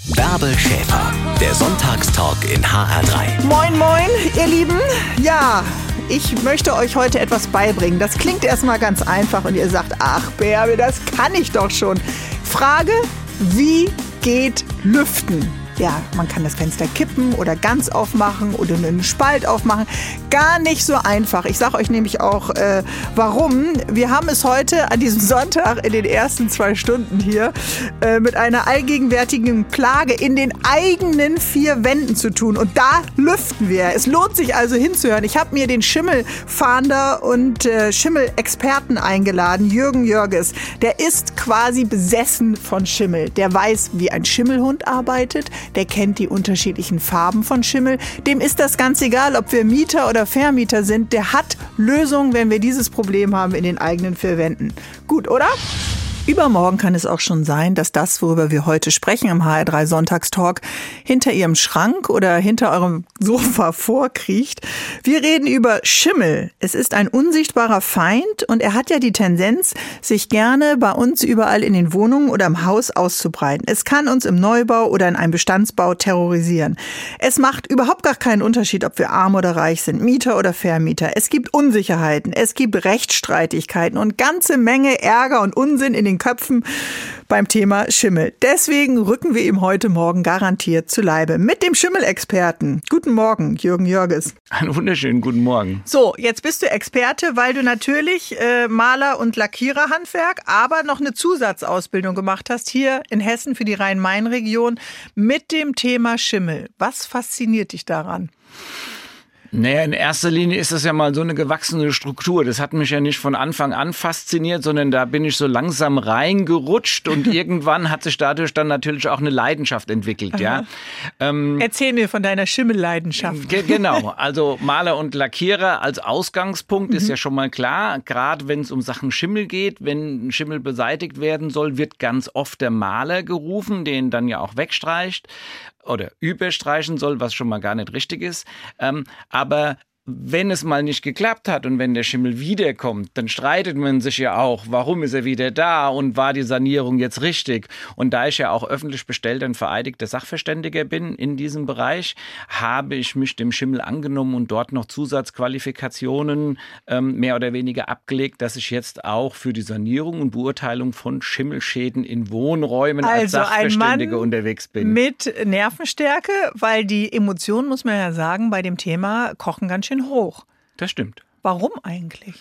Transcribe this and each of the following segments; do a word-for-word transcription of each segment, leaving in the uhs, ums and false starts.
Bärbel Schäfer, der Sonntagstalk in H R drei. Moin, moin, ihr Lieben. Ja, ich möchte euch heute etwas beibringen. Das klingt erstmal ganz einfach und ihr sagt, ach Bärbel, das kann ich doch schon. Frage, wie geht Lüften? Ja, man kann das Fenster kippen oder ganz aufmachen oder einen Spalt aufmachen. Gar nicht so einfach. Ich sage euch nämlich auch, äh, warum. Wir haben es heute an diesem Sonntag in den ersten zwei Stunden hier äh, mit einer allgegenwärtigen Plage in den eigenen vier Wänden zu tun. Und da lüften wir. Es lohnt sich also hinzuhören. Ich habe mir den Schimmelfahnder und äh, Schimmelexperten eingeladen, Jürgen Jörges. Der ist quasi besessen von Schimmel. Der weiß, wie ein Schimmelhund arbeitet. Der kennt die unterschiedlichen Farben von Schimmel. Dem ist das ganz egal, ob wir Mieter oder Vermieter sind. Der hat Lösungen, wenn wir dieses Problem haben in den eigenen vier Wänden. Gut, oder? Übermorgen kann es auch schon sein, dass das, worüber wir heute sprechen im H R drei Sonntagstalk, hinter Ihrem Schrank oder hinter eurem Sofa vorkriecht. Wir reden über Schimmel. Es ist ein unsichtbarer Feind und er hat ja die Tendenz, sich gerne bei uns überall in den Wohnungen oder im Haus auszubreiten. Es kann uns im Neubau oder in einem Bestandsbau terrorisieren. Es macht überhaupt gar keinen Unterschied, ob wir arm oder reich sind, Mieter oder Vermieter. Es gibt Unsicherheiten, es gibt Rechtsstreitigkeiten und ganze Menge Ärger und Unsinn in den Köpfen beim Thema Schimmel. Deswegen rücken wir ihm heute Morgen garantiert zu Leibe mit dem Schimmelexperten. Guten Morgen, Jürgen Jörges. Einen wunderschönen guten Morgen. So, jetzt bist du Experte, weil du natürlich äh, Maler- und Lackiererhandwerk, aber noch eine Zusatzausbildung gemacht hast hier in Hessen für die Rhein-Main-Region mit dem Thema Schimmel. Was fasziniert dich daran? Naja, in erster Linie ist das ja mal so eine gewachsene Struktur. Das hat mich ja nicht von Anfang an fasziniert, sondern da bin ich so langsam reingerutscht und irgendwann hat sich dadurch dann natürlich auch eine Leidenschaft entwickelt. Ja. Ähm, Erzähl mir von deiner Schimmelleidenschaft. Ge- genau, also Maler und Lackierer als Ausgangspunkt mhm. ist ja schon mal klar. Gerade wenn es um Sachen Schimmel geht, wenn Schimmel beseitigt werden soll, wird ganz oft der Maler gerufen, den dann ja auch wegstreicht oder überstreichen soll, was schon mal gar nicht richtig ist. Ähm, aber wenn es mal nicht geklappt hat und wenn der Schimmel wiederkommt, dann streitet man sich ja auch, warum ist er wieder da und war die Sanierung jetzt richtig? Und da ich ja auch öffentlich bestellter und vereidigter Sachverständiger bin in diesem Bereich, habe ich mich dem Schimmel angenommen und dort noch Zusatzqualifikationen ähm, mehr oder weniger abgelegt, dass ich jetzt auch für die Sanierung und Beurteilung von Schimmelschäden in Wohnräumen also als Sachverständiger ein Mann unterwegs bin. Mit Nervenstärke, weil die Emotionen, muss man ja sagen, bei dem Thema kochen ganz schön hoch. Das stimmt. Warum eigentlich?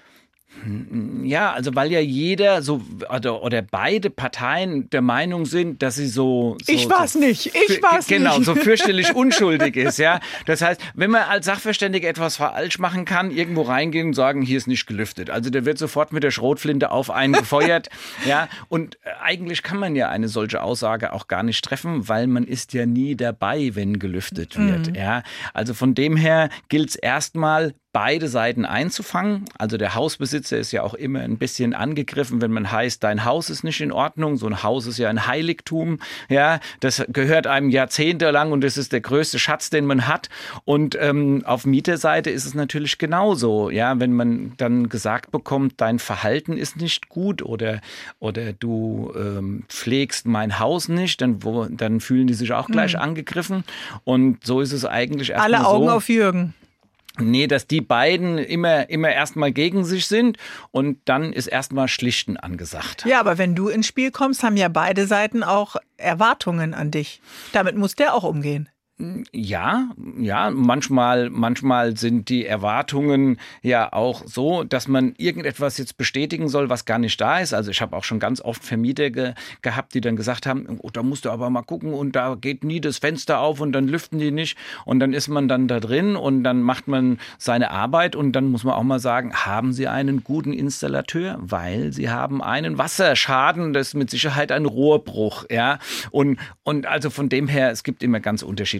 Ja, also weil ja jeder so oder, oder beide Parteien der Meinung sind, dass sie so, so ich war's so, nicht, ich war's genau, nicht. so fürchterlich unschuldig ist, ja. Das heißt, wenn man als Sachverständiger etwas falsch machen kann, irgendwo reingehen und sagen, hier ist nicht gelüftet. Also der wird sofort mit der Schrotflinte auf einen gefeuert, ja. Und eigentlich kann man ja eine solche Aussage auch gar nicht treffen, weil man ist ja nie dabei, wenn gelüftet wird, mhm. ja. Also von dem her gilt es erstmal, beide Seiten einzufangen. Also der Hausbesitzer ist ja auch immer ein bisschen angegriffen, wenn man heißt, dein Haus ist nicht in Ordnung. So ein Haus ist ja ein Heiligtum. Ja, das gehört einem jahrzehntelang und das ist der größte Schatz, den man hat. Und ähm, auf Mieterseite ist es natürlich genauso. Ja, wenn man dann gesagt bekommt, dein Verhalten ist nicht gut oder, oder du ähm, pflegst mein Haus nicht, dann, wo, dann fühlen die sich auch gleich mhm. angegriffen. Und so ist es eigentlich erstmal so. Alle Augen auf Jürgen. Nee, dass die beiden immer, immer erstmal gegen sich sind und dann ist erstmal Schlichten angesagt. Ja, aber wenn du ins Spiel kommst, haben ja beide Seiten auch Erwartungen an dich. Damit muss der auch umgehen. Ja, ja, manchmal, manchmal sind die Erwartungen ja auch so, dass man irgendetwas jetzt bestätigen soll, was gar nicht da ist. Also ich habe auch schon ganz oft Vermieter ge- gehabt, die dann gesagt haben, oh, da musst du aber mal gucken und da geht nie das Fenster auf und dann lüften die nicht und dann ist man dann da drin und dann macht man seine Arbeit und dann muss man auch mal sagen, haben Sie einen guten Installateur? Weil Sie haben einen Wasserschaden, das ist mit Sicherheit ein Rohrbruch, ja. Und, und also von dem her, es gibt immer ganz unterschiedliche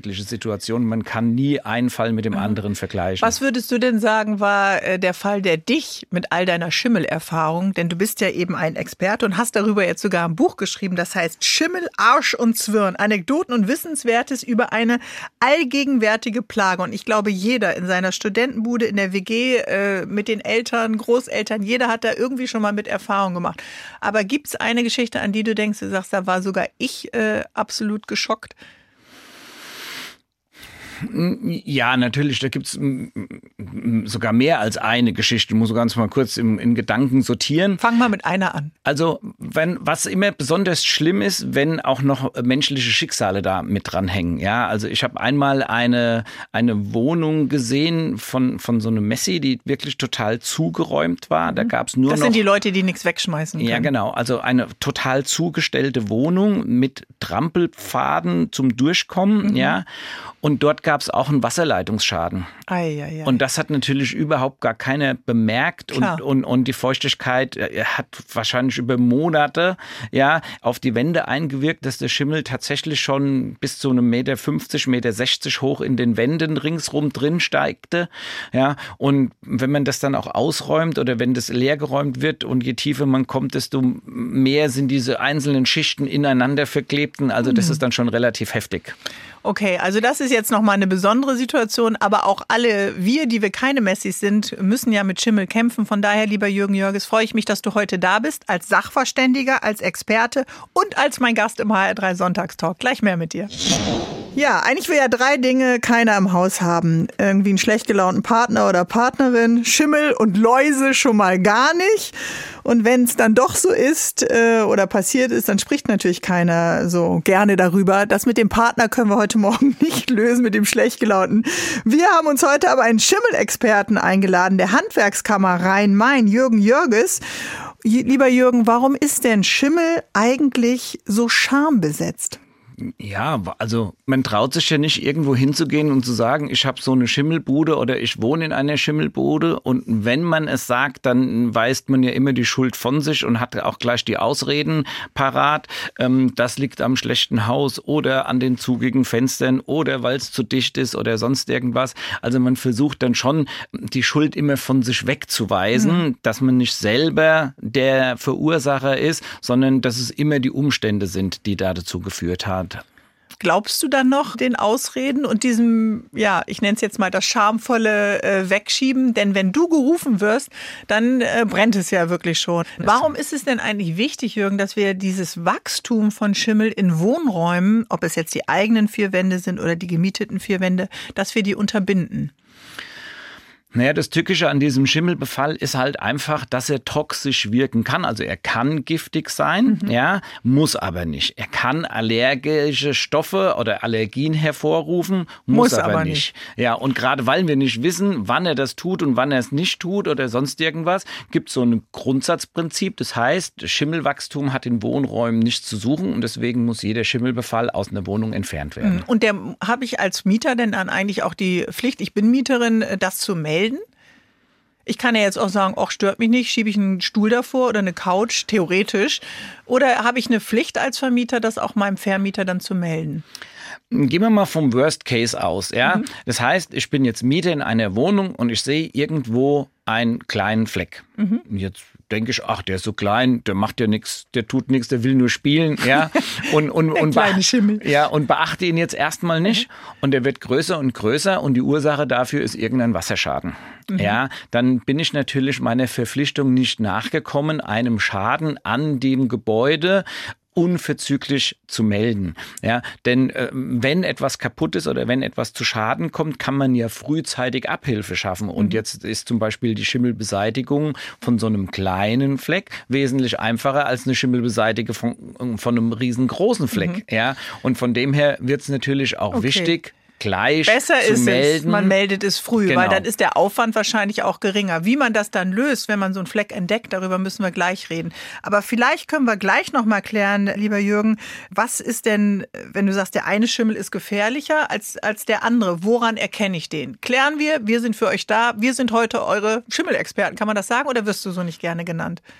unterschiedliche Situationen. Man kann nie einen Fall mit dem anderen vergleichen. Was würdest du denn sagen, war äh, der Fall, der dich mit all deiner Schimmelerfahrung, denn du bist ja eben ein Experte und hast darüber jetzt sogar ein Buch geschrieben, das heißt Schimmel, Arsch und Zwirn, Anekdoten und Wissenswertes über eine allgegenwärtige Plage. Und ich glaube, jeder in seiner Studentenbude, in der W G, äh, mit den Eltern, Großeltern, jeder hat da irgendwie schon mal mit Erfahrung gemacht. Aber gibt es eine Geschichte, an die du denkst, du sagst, da war sogar ich äh, absolut geschockt? Ja, natürlich, da gibt's sogar mehr als eine Geschichte. Ich muss ganz mal kurz im, in Gedanken sortieren. Fang mal mit einer an. Also, wenn, was immer besonders schlimm ist, wenn auch noch menschliche Schicksale da mit dranhängen. Ja, also ich habe einmal eine, eine Wohnung gesehen von, von so einem Messi, die wirklich total zugeräumt war. Da gab's nur das noch... Das sind die Leute, die nichts wegschmeißen können. Ja, genau. Also eine total zugestellte Wohnung mit Trampelpfaden zum Durchkommen, mhm. ja. Und dort gab es auch einen Wasserleitungsschaden. Ei, ei, ei. Und das hat natürlich überhaupt gar keiner bemerkt. Und, und, und die Feuchtigkeit hat wahrscheinlich über Monate ja, auf die Wände eingewirkt, dass der Schimmel tatsächlich schon bis zu einem Meter fünfzig, Meter sechzig hoch in den Wänden ringsrum drin steigte. Ja, und wenn man das dann auch ausräumt oder wenn das leergeräumt wird und je tiefer man kommt, desto mehr sind diese einzelnen Schichten ineinander verklebten. Also das mhm. ist dann schon relativ heftig. Okay, also das ist jetzt nochmal eine besondere Situation, aber auch alle wir, die wir keine Messis sind, müssen ja mit Schimmel kämpfen. Von daher, lieber Jürgen Jörges, freue ich mich, dass du heute da bist, als Sachverständiger, als Experte und als mein Gast im H R drei Sonntagstalk. Gleich mehr mit dir. Ja, eigentlich will ja drei Dinge keiner im Haus haben. Irgendwie einen schlecht gelaunten Partner oder Partnerin, Schimmel und Läuse schon mal gar nicht. Und wenn es dann doch so ist äh, oder passiert ist, dann spricht natürlich keiner so gerne darüber. Das mit dem Partner können wir heute Morgen nicht lösen, mit dem schlecht gelaunten. Wir haben uns heute aber einen Schimmelexperten eingeladen, der Handwerkskammer Rhein-Main, Jürgen Jörges. Lieber Jürgen, warum ist denn Schimmel eigentlich so schambesetzt? Ja, also man traut sich ja nicht irgendwo hinzugehen und zu sagen, ich habe so eine Schimmelbude oder ich wohne in einer Schimmelbude. Und wenn man es sagt, dann weist man ja immer die Schuld von sich und hat auch gleich die Ausreden parat. Ähm, das liegt am schlechten Haus oder an den zugigen Fenstern oder weil es zu dicht ist oder sonst irgendwas. Also man versucht dann schon, die Schuld immer von sich wegzuweisen, mhm. dass man nicht selber der Verursacher ist, sondern dass es immer die Umstände sind, die da dazu geführt haben. Glaubst du dann noch den Ausreden und diesem, ja, ich nenne es jetzt mal das schamvolle äh, Wegschieben? Denn wenn du gerufen wirst, dann äh, brennt es ja wirklich schon. Warum ist es denn eigentlich wichtig, Jürgen, dass wir dieses Wachstum von Schimmel in Wohnräumen, ob es jetzt die eigenen vier Wände sind oder die gemieteten vier Wände, dass wir die unterbinden? Naja, das Tückische an diesem Schimmelbefall ist halt einfach, dass er toxisch wirken kann. Also er kann giftig sein, mhm. ja, muss aber nicht. Er kann allergische Stoffe oder Allergien hervorrufen, muss, muss aber, aber nicht. nicht. Ja, und gerade weil wir nicht wissen, wann er das tut und wann er es nicht tut oder sonst irgendwas, gibt es so ein Grundsatzprinzip. Das heißt, Schimmelwachstum hat in Wohnräumen nichts zu suchen und deswegen muss jeder Schimmelbefall aus einer Wohnung entfernt werden. Und der habe ich als Mieter denn dann eigentlich auch die Pflicht, ich bin Mieterin, das zu melden? Ich kann ja jetzt auch sagen, ach, stört mich nicht, schiebe ich einen Stuhl davor oder eine Couch, theoretisch. Oder habe ich eine Pflicht als Vermieter, das auch meinem Vermieter dann zu melden? Gehen wir mal vom Worst Case aus. Ja? Mhm. Das heißt, ich bin jetzt Mieter in einer Wohnung und ich sehe irgendwo einen kleinen Fleck. Mhm. Jetzt denke ich, ach, der ist so klein, der macht ja nichts, der tut nichts, der will nur spielen, ja. Und, und, der und, kleine Schimmel. Ja, und beachte ihn jetzt erstmal nicht. Und der wird größer und größer und die Ursache dafür ist irgendein Wasserschaden. Mhm. Ja, dann bin ich natürlich meiner Verpflichtung nicht nachgekommen, einem Schaden an dem Gebäude unverzüglich zu melden. Ja, denn äh, wenn etwas kaputt ist oder wenn etwas zu Schaden kommt, kann man ja frühzeitig Abhilfe schaffen. Und mhm. jetzt ist zum Beispiel die Schimmelbeseitigung von so einem kleinen Fleck wesentlich einfacher als eine Schimmelbeseitigung von, von einem riesengroßen Fleck. Mhm. Ja, und von dem her wird es natürlich auch okay. wichtig, gleich Besser zu ist melden. Es, man meldet es früh, genau. weil dann ist der Aufwand wahrscheinlich auch geringer. Wie man das dann löst, wenn man so einen Fleck entdeckt, darüber müssen wir gleich reden. Aber vielleicht können wir gleich noch mal klären, lieber Jürgen, was ist denn, wenn du sagst, der eine Schimmel ist gefährlicher als, als der andere? Woran erkenne ich den? Klären wir, wir sind für euch da, wir sind heute eure Schimmelexperten. Kann man das sagen oder wirst du so nicht gerne genannt?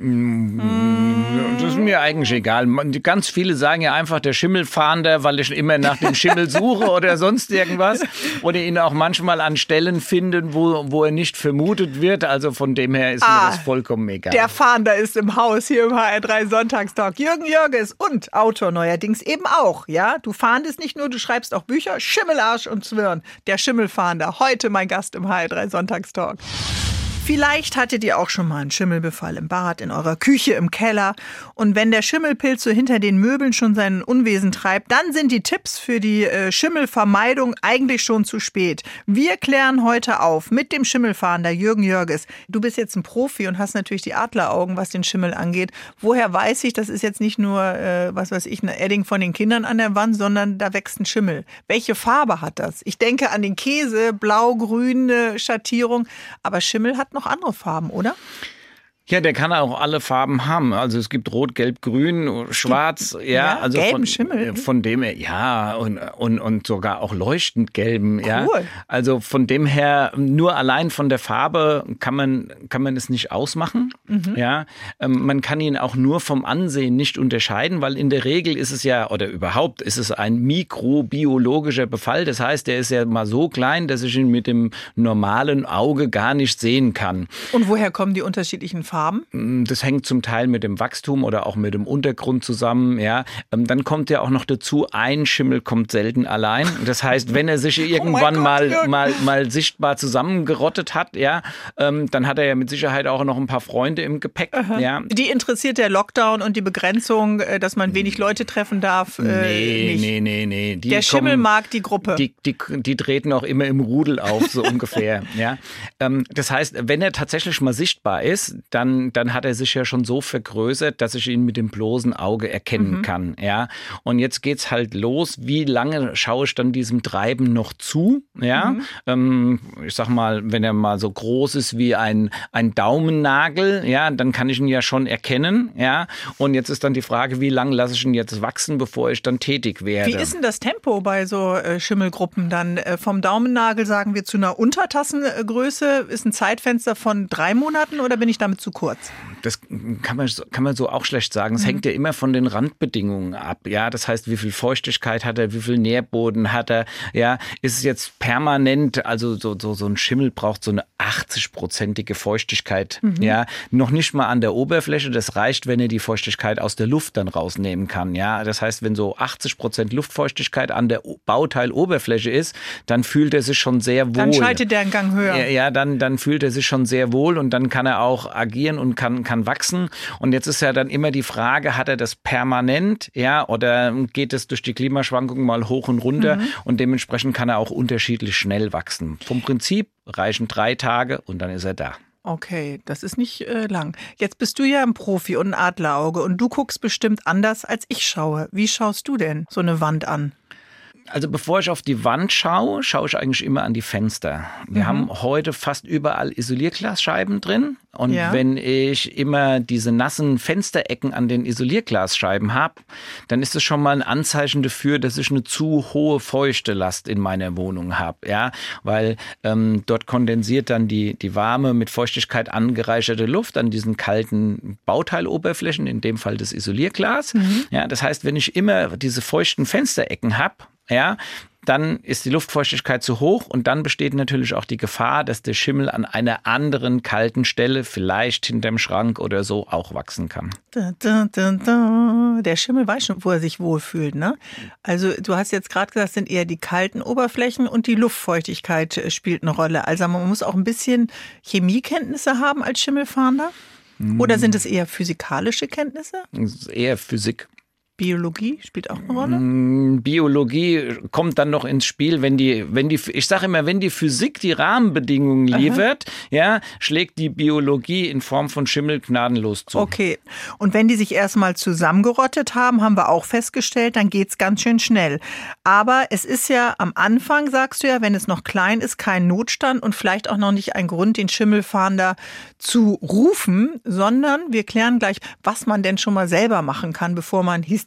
Das ist mir eigentlich egal. Ganz viele sagen ja einfach der Schimmelfahnder, weil ich immer nach dem Schimmel suche oder sonst irgendwas. Oder ihn auch manchmal an Stellen finden, wo, wo er nicht vermutet wird. Also von dem her ist ah, mir das vollkommen egal. Der Fahnder ist im Haus hier im H R drei Sonntagstalk. Jürgen Jörges und Autor neuerdings eben auch. Ja, du fahndest nicht nur, du schreibst auch Bücher. Schimmelarsch und Zwirn. Der Schimmelfahnder. Heute mein Gast im H R drei Sonntagstalk. Vielleicht hattet ihr auch schon mal einen Schimmelbefall im Bad, in eurer Küche, im Keller. Und wenn der Schimmelpilz so hinter den Möbeln schon seinen Unwesen treibt, dann sind die Tipps für die äh, Schimmelvermeidung eigentlich schon zu spät. Wir klären heute auf mit dem Schimmelfahnder Jürgen Jörges. Du bist jetzt ein Profi und hast natürlich die Adleraugen, was den Schimmel angeht. Woher weiß ich, das ist jetzt nicht nur, äh, was weiß ich, ein Edding von den Kindern an der Wand, sondern da wächst ein Schimmel. Welche Farbe hat das? Ich denke an den Käse, blau-grüne Schattierung, aber Schimmel hat noch andere Farben, oder? Ja, der kann auch alle Farben haben. Also es gibt Rot, Gelb, Grün, Schwarz. Ja, ja also gelben von, Schimmel. Von dem her, ja, und, und, und sogar auch leuchtend gelben. Cool. Ja. Also von dem her, nur allein von der Farbe kann man, kann man es nicht ausmachen. Mhm. Ja. Ähm, man kann ihn auch nur vom Ansehen nicht unterscheiden, weil in der Regel ist es ja, oder überhaupt ist es ein mikrobiologischer Befall. Das heißt, der ist ja mal so klein, dass ich ihn mit dem normalen Auge gar nicht sehen kann. Und woher kommen die unterschiedlichen Farben? Das hängt zum Teil mit dem Wachstum oder auch mit dem Untergrund zusammen. Ja. Dann kommt ja auch noch dazu, ein Schimmel kommt selten allein. Das heißt, wenn er sich irgendwann oh mal, mal, mal sichtbar zusammengerottet hat, ja, dann hat er ja mit Sicherheit auch noch ein paar Freunde im Gepäck. Ja. Die interessiert der Lockdown und die Begrenzung, dass man wenig Leute treffen darf, nee, äh, nicht. Nee, nee, nee. Die der kommen, Schimmel mag die Gruppe. Die, die, die treten auch immer im Rudel auf, so ungefähr. Ja. Das heißt, wenn er tatsächlich mal sichtbar ist, dann Dann, dann hat er sich ja schon so vergrößert, dass ich ihn mit dem bloßen Auge erkennen mhm. kann. Ja? Und jetzt geht's halt los, wie lange schaue ich dann diesem Treiben noch zu? Ja? Mhm. Ähm, ich sag mal, wenn er mal so groß ist wie ein, ein Daumennagel, ja, dann kann ich ihn ja schon erkennen. Ja? Und jetzt ist dann die Frage, wie lange lasse ich ihn jetzt wachsen, bevor ich dann tätig werde? Wie ist denn das Tempo bei so äh, Schimmelgruppen dann? Äh, vom Daumennagel sagen wir zu einer Untertassengröße, ist ein Zeitfenster von drei Monaten oder bin ich damit zu kurz? Das kann man, kann man so auch schlecht sagen. Es mhm. hängt ja immer von den Randbedingungen ab. Ja, das heißt, wie viel Feuchtigkeit hat er, wie viel Nährboden hat er. Ja, ist es jetzt permanent, also so, so, so ein Schimmel braucht so eine achtzig-prozentige Feuchtigkeit. Mhm. Ja, noch nicht mal an der Oberfläche. Das reicht, wenn er die Feuchtigkeit aus der Luft dann rausnehmen kann. Ja, das heißt, wenn so achtzig Prozent Luftfeuchtigkeit an der Bauteiloberfläche ist, dann fühlt er sich schon sehr wohl. Dann schaltet der einen Gang höher. Ja, ja dann, dann fühlt er sich schon sehr wohl und dann kann er auch agieren und kann, kann wachsen. Und jetzt ist ja dann immer die Frage, hat er das permanent, ja, oder geht es durch die Klimaschwankungen mal hoch und runter mhm. und dementsprechend kann er auch unterschiedlich schnell wachsen. Vom Prinzip reichen drei Tage und dann ist er da. Okay, das ist nicht äh, lang. Jetzt bist du ja ein Profi und ein Adlerauge und du guckst bestimmt anders, als ich schaue. Wie schaust du denn so eine Wand an? Also bevor ich auf die Wand schaue, schaue ich eigentlich immer an die Fenster. Wir mhm. haben heute fast überall Isolierglasscheiben drin. Und ja. wenn ich immer diese nassen Fensterecken an den Isolierglasscheiben habe, dann ist es schon mal ein Anzeichen dafür, dass ich eine zu hohe feuchte Last in meiner Wohnung habe. Ja? Weil ähm, dort kondensiert dann die, die warme, mit Feuchtigkeit angereicherte Luft an diesen kalten Bauteiloberflächen, in dem Fall das Isolierglas. Mhm. Ja, das heißt, wenn ich immer diese feuchten Fensterecken habe, ja, dann ist die Luftfeuchtigkeit zu hoch und dann besteht natürlich auch die Gefahr, dass der Schimmel an einer anderen kalten Stelle, vielleicht hinterm Schrank oder so, auch wachsen kann. Da, da, da, da. Der Schimmel weiß schon, wo er sich wohlfühlt, ne? Also du hast jetzt gerade gesagt, es sind eher die kalten Oberflächen und die Luftfeuchtigkeit spielt eine Rolle. Also man muss auch ein bisschen Chemiekenntnisse haben als Schimmelfahnder? Oder sind es eher physikalische Kenntnisse? Eher Physik. Biologie spielt auch eine Rolle? Biologie kommt dann noch ins Spiel, wenn die, wenn die, ich sage immer, wenn die Physik die Rahmenbedingungen liefert, aha, ja, schlägt die Biologie in Form von Schimmel gnadenlos zu. Okay. Und wenn die sich erstmal zusammengerottet haben, haben wir auch festgestellt, dann geht's ganz schön schnell. Aber es ist ja am Anfang, sagst du ja, wenn es noch klein ist, kein Notstand und vielleicht auch noch nicht ein Grund, den Schimmelfahnder zu rufen, sondern wir klären gleich, was man denn schon mal selber machen kann, bevor man hysterisiert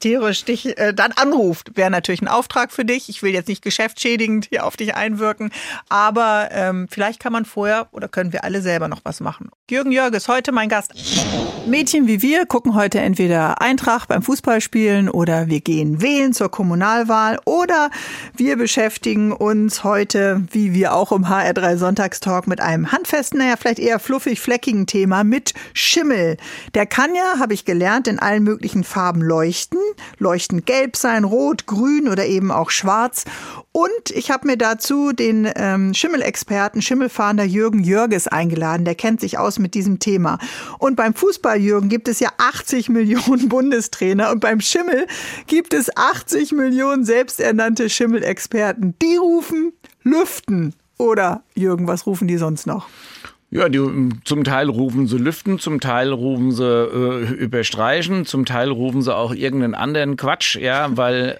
hysterisch dich äh, dann anruft. Wäre natürlich ein Auftrag für dich. Ich will jetzt nicht geschäftsschädigend hier auf dich einwirken, aber ähm, vielleicht kann man vorher oder können wir alle selber noch was machen. Jürgen Jörges, heute mein Gast. Mädchen wie wir gucken heute entweder Eintracht beim Fußballspielen oder wir gehen wählen zur Kommunalwahl oder wir beschäftigen uns heute, wie wir auch im H R drei Sonntagstalk, mit einem handfesten, naja, vielleicht eher fluffig, fleckigen Thema mit Schimmel. Der kann ja, habe ich gelernt, in allen möglichen Farben leuchten. Leuchtend gelb sein, rot, grün oder eben auch schwarz. Und ich habe mir dazu den ähm, Schimmelexperten, Schimmelfahnder Jürgen Jörges eingeladen. Der kennt sich aus mit diesem Thema. Und beim Fußball, Jürgen, gibt es ja achtzig Millionen Bundestrainer. Und beim Schimmel gibt es achtzig Millionen selbsternannte Schimmelexperten. Die rufen Lüften. Oder, Jürgen, was rufen die sonst noch? Ja, die, zum Teil rufen sie Lüften, zum Teil rufen sie äh, überstreichen, zum Teil rufen sie auch irgendeinen anderen Quatsch, ja, weil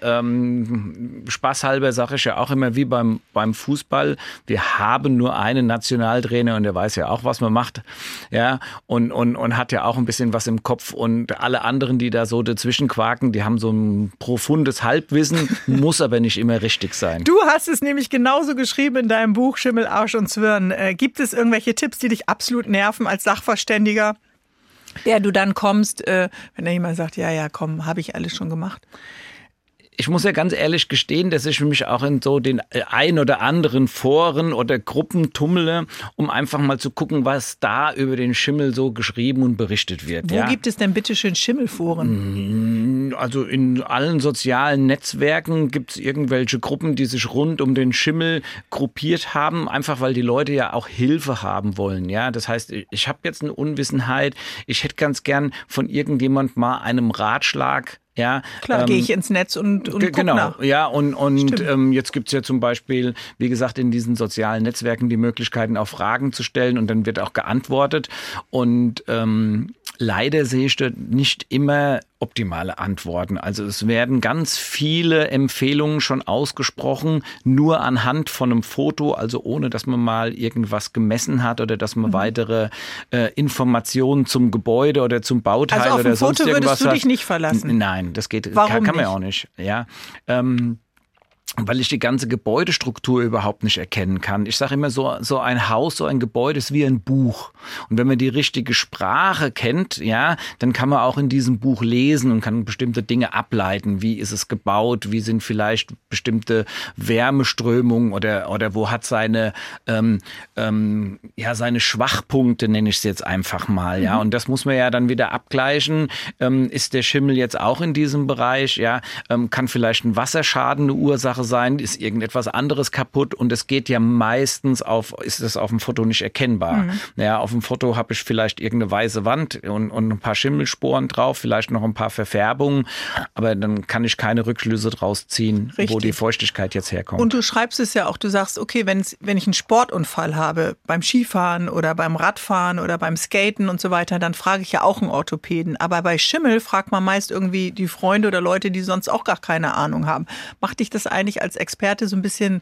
ähm, spaßhalber sage ich ja auch immer wie beim, beim Fußball, wir haben nur einen Nationaltrainer und der weiß ja auch, was man macht, ja, und, und, und hat ja auch ein bisschen was im Kopf und alle anderen, die da so dazwischen quaken, die haben so ein profundes Halbwissen, muss aber nicht immer richtig sein. Du hast es nämlich genauso geschrieben in deinem Buch Schimmel, Arsch und Zwirn. Äh, gibt es irgendwelche Tipps, die dich absolut nerven als Sachverständiger, der du dann kommst, äh, wenn da jemand sagt, ja, ja, komm, habe ich alles schon gemacht? Ich muss ja ganz ehrlich gestehen, dass ich mich auch in so den ein oder anderen Foren oder Gruppen tummle, um einfach mal zu gucken, was da über den Schimmel so geschrieben und berichtet wird. Wo ja? gibt es denn bitte schön Schimmelforen? Also in allen sozialen Netzwerken gibt es irgendwelche Gruppen, die sich rund um den Schimmel gruppiert haben, einfach weil die Leute ja auch Hilfe haben wollen. Ja, das heißt, ich habe jetzt eine Unwissenheit, ich hätte ganz gern von irgendjemand mal einem Ratschlag. Ja, klar, ähm, gehe ich ins Netz und, und g- guck genau, nach. Ja, und, und ähm, jetzt gibt's ja zum Beispiel, wie gesagt, in diesen sozialen Netzwerken die Möglichkeiten, auch Fragen zu stellen und dann wird auch geantwortet. Und ähm, leider sehe ich dort nicht immer optimale Antworten. Also es werden ganz viele Empfehlungen schon ausgesprochen, nur anhand von einem Foto, also ohne, dass man mal irgendwas gemessen hat oder dass man mhm. weitere äh, Informationen zum Gebäude oder zum Bauteil also auf oder ein sonst Foto irgendwas würdest du hat. dich nicht verlassen? Nein, das geht, Warum kann, kann man nicht? auch nicht. Ja, ähm, weil ich die ganze Gebäudestruktur überhaupt nicht erkennen kann. Ich sage immer, so, so ein Haus, so ein Gebäude ist wie ein Buch. Und wenn man die richtige Sprache kennt, ja, dann kann man auch in diesem Buch lesen und kann bestimmte Dinge ableiten. Wie ist es gebaut? Wie sind vielleicht bestimmte Wärmeströmungen oder, oder wo hat seine, ähm, ähm, ja, seine Schwachpunkte, nenne ich es jetzt einfach mal, ja. Mhm. Und das muss man ja dann wieder abgleichen. Ähm, ist der Schimmel jetzt auch in diesem Bereich? Ja, ähm, kann vielleicht ein Wasserschaden eine Ursache sein, ist irgendetwas anderes kaputt und es geht ja meistens auf, ist es auf dem Foto nicht erkennbar. Mhm. Ja, auf dem Foto habe ich vielleicht irgendeine weiße Wand und, und ein paar Schimmelsporen drauf, vielleicht noch ein paar Verfärbungen, aber dann kann ich keine Rückschlüsse draus ziehen, richtig, wo die Feuchtigkeit jetzt herkommt. Und du schreibst es ja auch, du sagst, okay, wenn's, wenn ich einen Sportunfall habe, beim Skifahren oder beim Radfahren oder beim Skaten und so weiter, dann frage ich ja auch einen Orthopäden. Aber bei Schimmel fragt man meist irgendwie die Freunde oder Leute, die sonst auch gar keine Ahnung haben. Macht dich das eigentlich als Experte so ein bisschen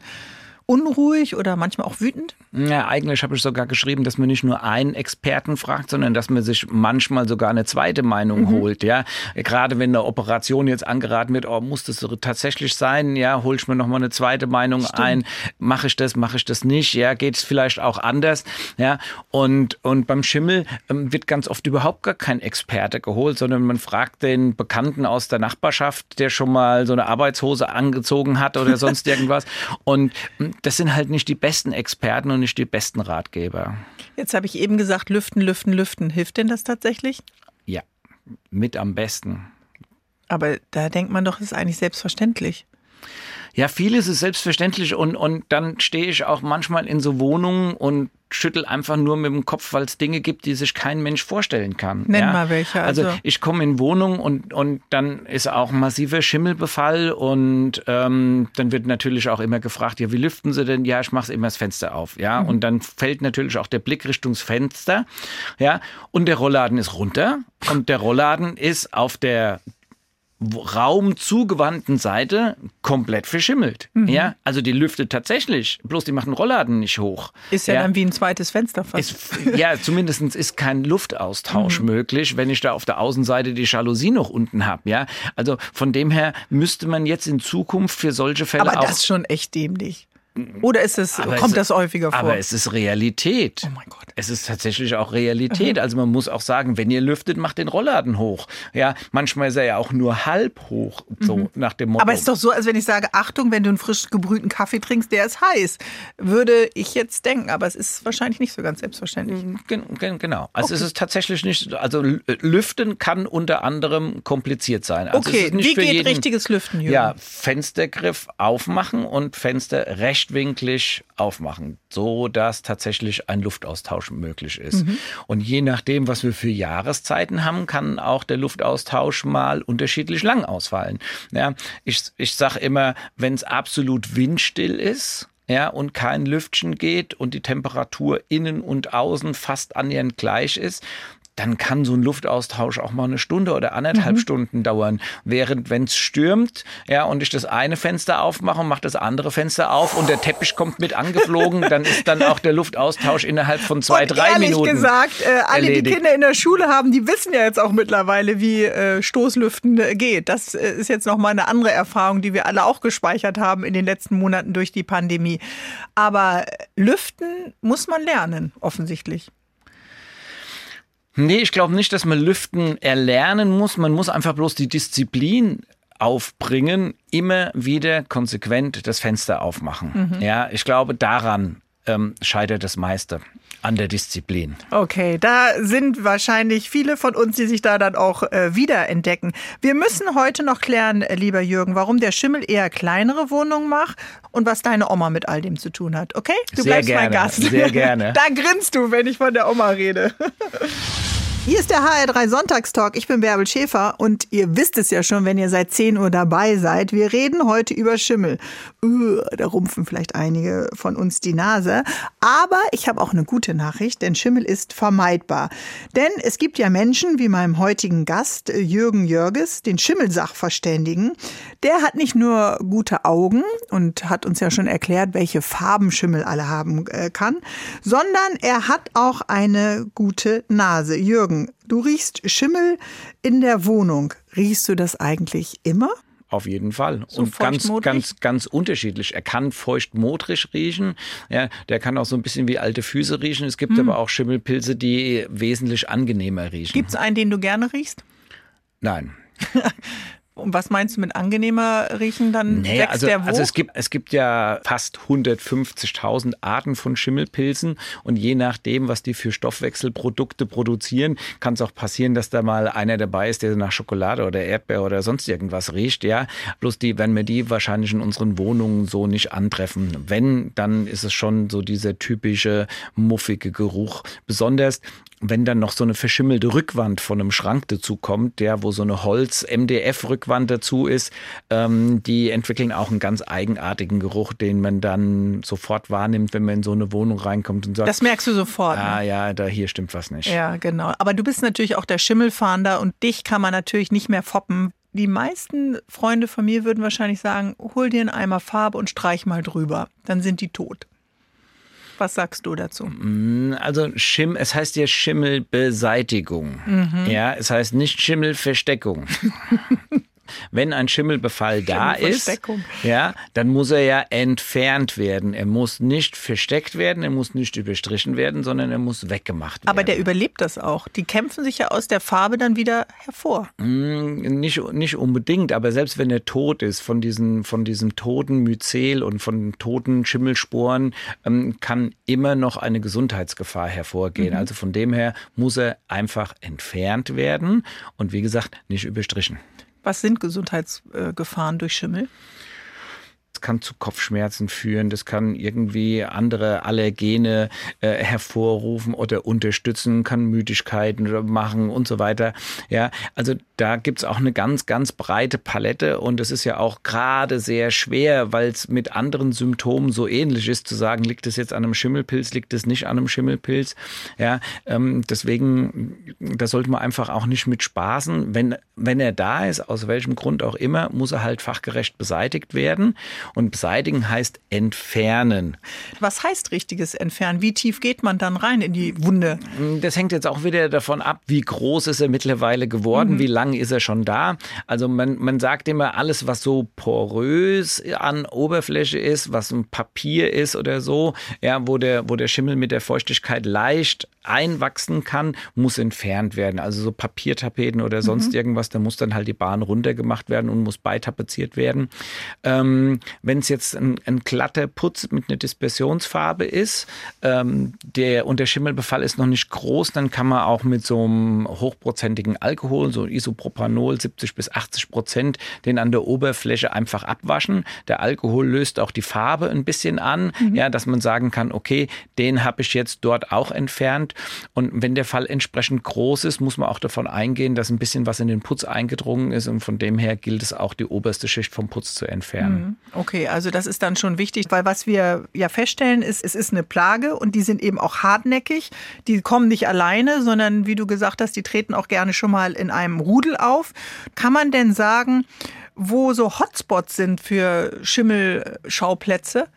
unruhig oder manchmal auch wütend? Ja, eigentlich habe ich sogar geschrieben, dass man nicht nur einen Experten fragt, sondern dass man sich manchmal sogar eine zweite Meinung mhm. holt. Ja, gerade wenn eine Operation jetzt angeraten wird, oh, muss das tatsächlich sein? Ja, hol ich mir noch mal eine zweite Meinung Stimmt. ein. Mache ich das? Mache ich das nicht? Ja, geht es vielleicht auch anders? Ja, und und beim Schimmel ähm, wird ganz oft überhaupt gar kein Experte geholt, sondern man fragt den Bekannten aus der Nachbarschaft, der schon mal so eine Arbeitshose angezogen hat oder sonst irgendwas. Und das sind halt nicht die besten Experten und nicht die besten Ratgeber. Jetzt habe ich eben gesagt, lüften, lüften, lüften. Hilft denn das tatsächlich? Ja, mit am besten. Aber da denkt man doch, das ist eigentlich selbstverständlich. Ja, vieles ist selbstverständlich und, und dann stehe ich auch manchmal in so Wohnungen und schüttel einfach nur mit dem Kopf, weil es Dinge gibt, die sich kein Mensch vorstellen kann. Nenn ja? mal welche. Also, also ich komme in Wohnungen und, und dann ist auch ein massiver Schimmelbefall und ähm, dann wird natürlich auch immer gefragt, ja, wie lüften Sie denn? Ja, ich mache immer das Fenster auf. Ja, mhm. Und dann fällt natürlich auch der Blick Richtung Fenster. Ja, und der Rollladen ist runter und der Rollladen ist auf der raumzugewandten Seite komplett verschimmelt. Mhm. Ja, also die lüftet tatsächlich, bloß die machen Rollladen nicht hoch. Ist ja, ja dann wie ein zweites Fenster fast. Ist, ja, zumindest ist kein Luftaustausch mhm. möglich, wenn ich da auf der Außenseite die Jalousie noch unten habe. Ja, also von dem her müsste man jetzt in Zukunft für solche Fälle aber auch... Aber das ist schon echt dämlich. Oder ist es, aber kommt es, das häufiger vor? Aber es ist Realität. Oh mein Gott. Es ist tatsächlich auch Realität. Mhm. Also man muss auch sagen, wenn ihr lüftet, macht den Rollladen hoch. Ja, manchmal ist er ja auch nur halb hoch, so mhm. nach dem Motto. Aber es ist doch so, als wenn ich sage, Achtung, wenn du einen frisch gebrühten Kaffee trinkst, der ist heiß. Würde ich jetzt denken, aber es ist wahrscheinlich nicht so ganz selbstverständlich. Gen- genau. Also okay. es ist tatsächlich nicht, also lüften kann unter anderem kompliziert sein. Also okay, es ist nicht wie für geht jeden, richtiges Lüften, Jürgen? Ja, Fenstergriff aufmachen und Fenster rechtwinklig aufmachen, so dass tatsächlich ein Luftaustausch möglich ist. Mhm. Und je nachdem, was wir für Jahreszeiten haben, kann auch der Luftaustausch mal unterschiedlich lang ausfallen. Ja, ich ich sage immer, wenn es absolut windstill ist, ja, und kein Lüftchen geht und die Temperatur innen und außen fast annähernd gleich ist, dann kann so ein Luftaustausch auch mal eine Stunde oder anderthalb mhm. Stunden dauern. Während, wenn es stürmt, ja, und ich das eine Fenster aufmache und mache das andere Fenster auf und der Teppich kommt mit angeflogen, dann ist dann auch der Luftaustausch innerhalb von zwei, und drei ehrlich Minuten gesagt, äh, alle, erledigt. Die Kinder in der Schule haben, die wissen ja jetzt auch mittlerweile, wie äh, Stoßlüften äh, geht. Das äh, ist jetzt nochmal eine andere Erfahrung, die wir alle auch gespeichert haben in den letzten Monaten durch die Pandemie. Aber Lüften muss man lernen, offensichtlich. Nee, ich glaube nicht, dass man Lüften erlernen muss. Man muss einfach bloß die Disziplin aufbringen, immer wieder konsequent das Fenster aufmachen. Mhm. Ja, ich glaube, daran ähm, scheitert das meiste. An der Disziplin. Okay, da sind wahrscheinlich viele von uns, die sich da dann auch äh, wiederentdecken. Wir müssen heute noch klären, äh, lieber Jürgen, warum der Schimmel eher kleinere Wohnungen macht und was deine Oma mit all dem zu tun hat. Okay? Du sehr bleibst gerne, mein Gast. Sehr gerne. Da grinst du, wenn ich von der Oma rede. Hier ist der H R drei Sonntagstalk. Ich bin Bärbel Schäfer und ihr wisst es ja schon, wenn ihr seit zehn Uhr dabei seid. Wir reden heute über Schimmel. Uh, da rumpfen vielleicht einige von uns die Nase. Aber ich habe auch eine gute Nachricht, denn Schimmel ist vermeidbar. Denn es gibt ja Menschen, wie meinem heutigen Gast Jürgen Jörges, den Schimmelsachverständigen. Der hat nicht nur gute Augen und hat uns ja schon erklärt, welche Farben Schimmel alle haben kann, sondern er hat auch eine gute Nase. Jürgen, du riechst Schimmel in der Wohnung. Riechst du das eigentlich immer? Auf jeden Fall. So und ganz, ganz, ganz unterschiedlich. Er kann feuchtmodrig riechen. Ja, der kann auch so ein bisschen wie alte Füße riechen. Es gibt hm. aber auch Schimmelpilze, die wesentlich angenehmer riechen. Gibt es einen, den du gerne riechst? Nein. Und was meinst du mit angenehmer riechen? Dann nee, wächst also, der wo? Also es gibt, es gibt ja fast hundertfünfzigtausend Arten von Schimmelpilzen und je nachdem, was die für Stoffwechselprodukte produzieren, kann es auch passieren, dass da mal einer dabei ist, der nach Schokolade oder Erdbeer oder sonst irgendwas riecht. Ja, bloß die werden wir die wahrscheinlich in unseren Wohnungen so nicht antreffen. Wenn, dann ist es schon so dieser typische muffige Geruch. Besonders wenn dann noch so eine verschimmelte Rückwand von einem Schrank dazu kommt, der wo so eine Holz-M D F-Rückwand dazu ist, ähm, die entwickeln auch einen ganz eigenartigen Geruch, den man dann sofort wahrnimmt, wenn man in so eine Wohnung reinkommt und sagt, das merkst du sofort. Ah ne? ja, da hier stimmt was nicht. Ja, genau. Aber du bist natürlich auch der Schimmelfahnder und dich kann man natürlich nicht mehr foppen. Die meisten Freunde von mir würden wahrscheinlich sagen, hol dir einen Eimer Farbe und streich mal drüber. Dann sind die tot. Was sagst du dazu? Also Schimm, es heißt ja Schimmelbeseitigung. Mhm. Ja, es heißt nicht Schimmelversteckung. Wenn ein Schimmelbefall da ist, ja, dann muss er ja entfernt werden. Er muss nicht versteckt werden, er muss nicht überstrichen werden, sondern er muss weggemacht werden. Aber der überlebt das auch. Die kämpfen sich ja aus der Farbe dann wieder hervor. Mm, nicht, nicht unbedingt, aber selbst wenn er tot ist, von, diesen, von diesem toten Myzel und von toten Schimmelsporen, ähm, kann immer noch eine Gesundheitsgefahr hervorgehen. Mhm. Also von dem her muss er einfach entfernt werden und wie gesagt, nicht überstrichen. Was sind Gesundheitsgefahren durch Schimmel? kann zu Kopfschmerzen führen, das kann irgendwie andere Allergene äh, hervorrufen oder unterstützen, kann Müdigkeiten machen und so weiter. Ja, also da gibt's auch eine ganz, ganz breite Palette und es ist ja auch gerade sehr schwer, weil es mit anderen Symptomen so ähnlich ist, zu sagen, liegt es jetzt an einem Schimmelpilz, liegt es nicht an einem Schimmelpilz. Ja, ähm, deswegen, da sollte man einfach auch nicht mit spaßen. Wenn, wenn er da ist, aus welchem Grund auch immer, muss er halt fachgerecht beseitigt werden. Und beseitigen heißt entfernen. Was heißt richtiges Entfernen? Wie tief geht man dann rein in die Wunde? Das hängt jetzt auch wieder davon ab, wie groß ist er mittlerweile geworden, mhm. wie lange ist er schon da. Also man, man sagt immer, alles, was so porös an Oberfläche ist, was ein Papier ist oder so, ja, wo der, wo der Schimmel mit der Feuchtigkeit leicht einwachsen kann, muss entfernt werden. Also so Papiertapeten oder sonst mhm. irgendwas, da muss dann halt die Bahn runtergemacht werden und muss beitapeziert werden. Ähm, wenn es jetzt ein, ein glatter Putz mit einer Dispersionsfarbe ist, ähm, der und der Schimmelbefall ist noch nicht groß, dann kann man auch mit so einem hochprozentigen Alkohol, so Isopropanol, siebzig bis achtzig Prozent, den an der Oberfläche einfach abwaschen. Der Alkohol löst auch die Farbe ein bisschen an, mhm. ja, dass man sagen kann, okay, den habe ich jetzt dort auch entfernt. Und wenn der Fall entsprechend groß ist, muss man auch davon eingehen, dass ein bisschen was in den Putz eingedrungen ist und von dem her gilt es auch, die oberste Schicht vom Putz zu entfernen. Okay, also das ist dann schon wichtig, weil was wir ja feststellen ist, es ist eine Plage und die sind eben auch hartnäckig. Die kommen nicht alleine, sondern wie du gesagt hast, die treten auch gerne schon mal in einem Rudel auf. Kann man denn sagen, wo so Hotspots sind für Schimmelschauplätze?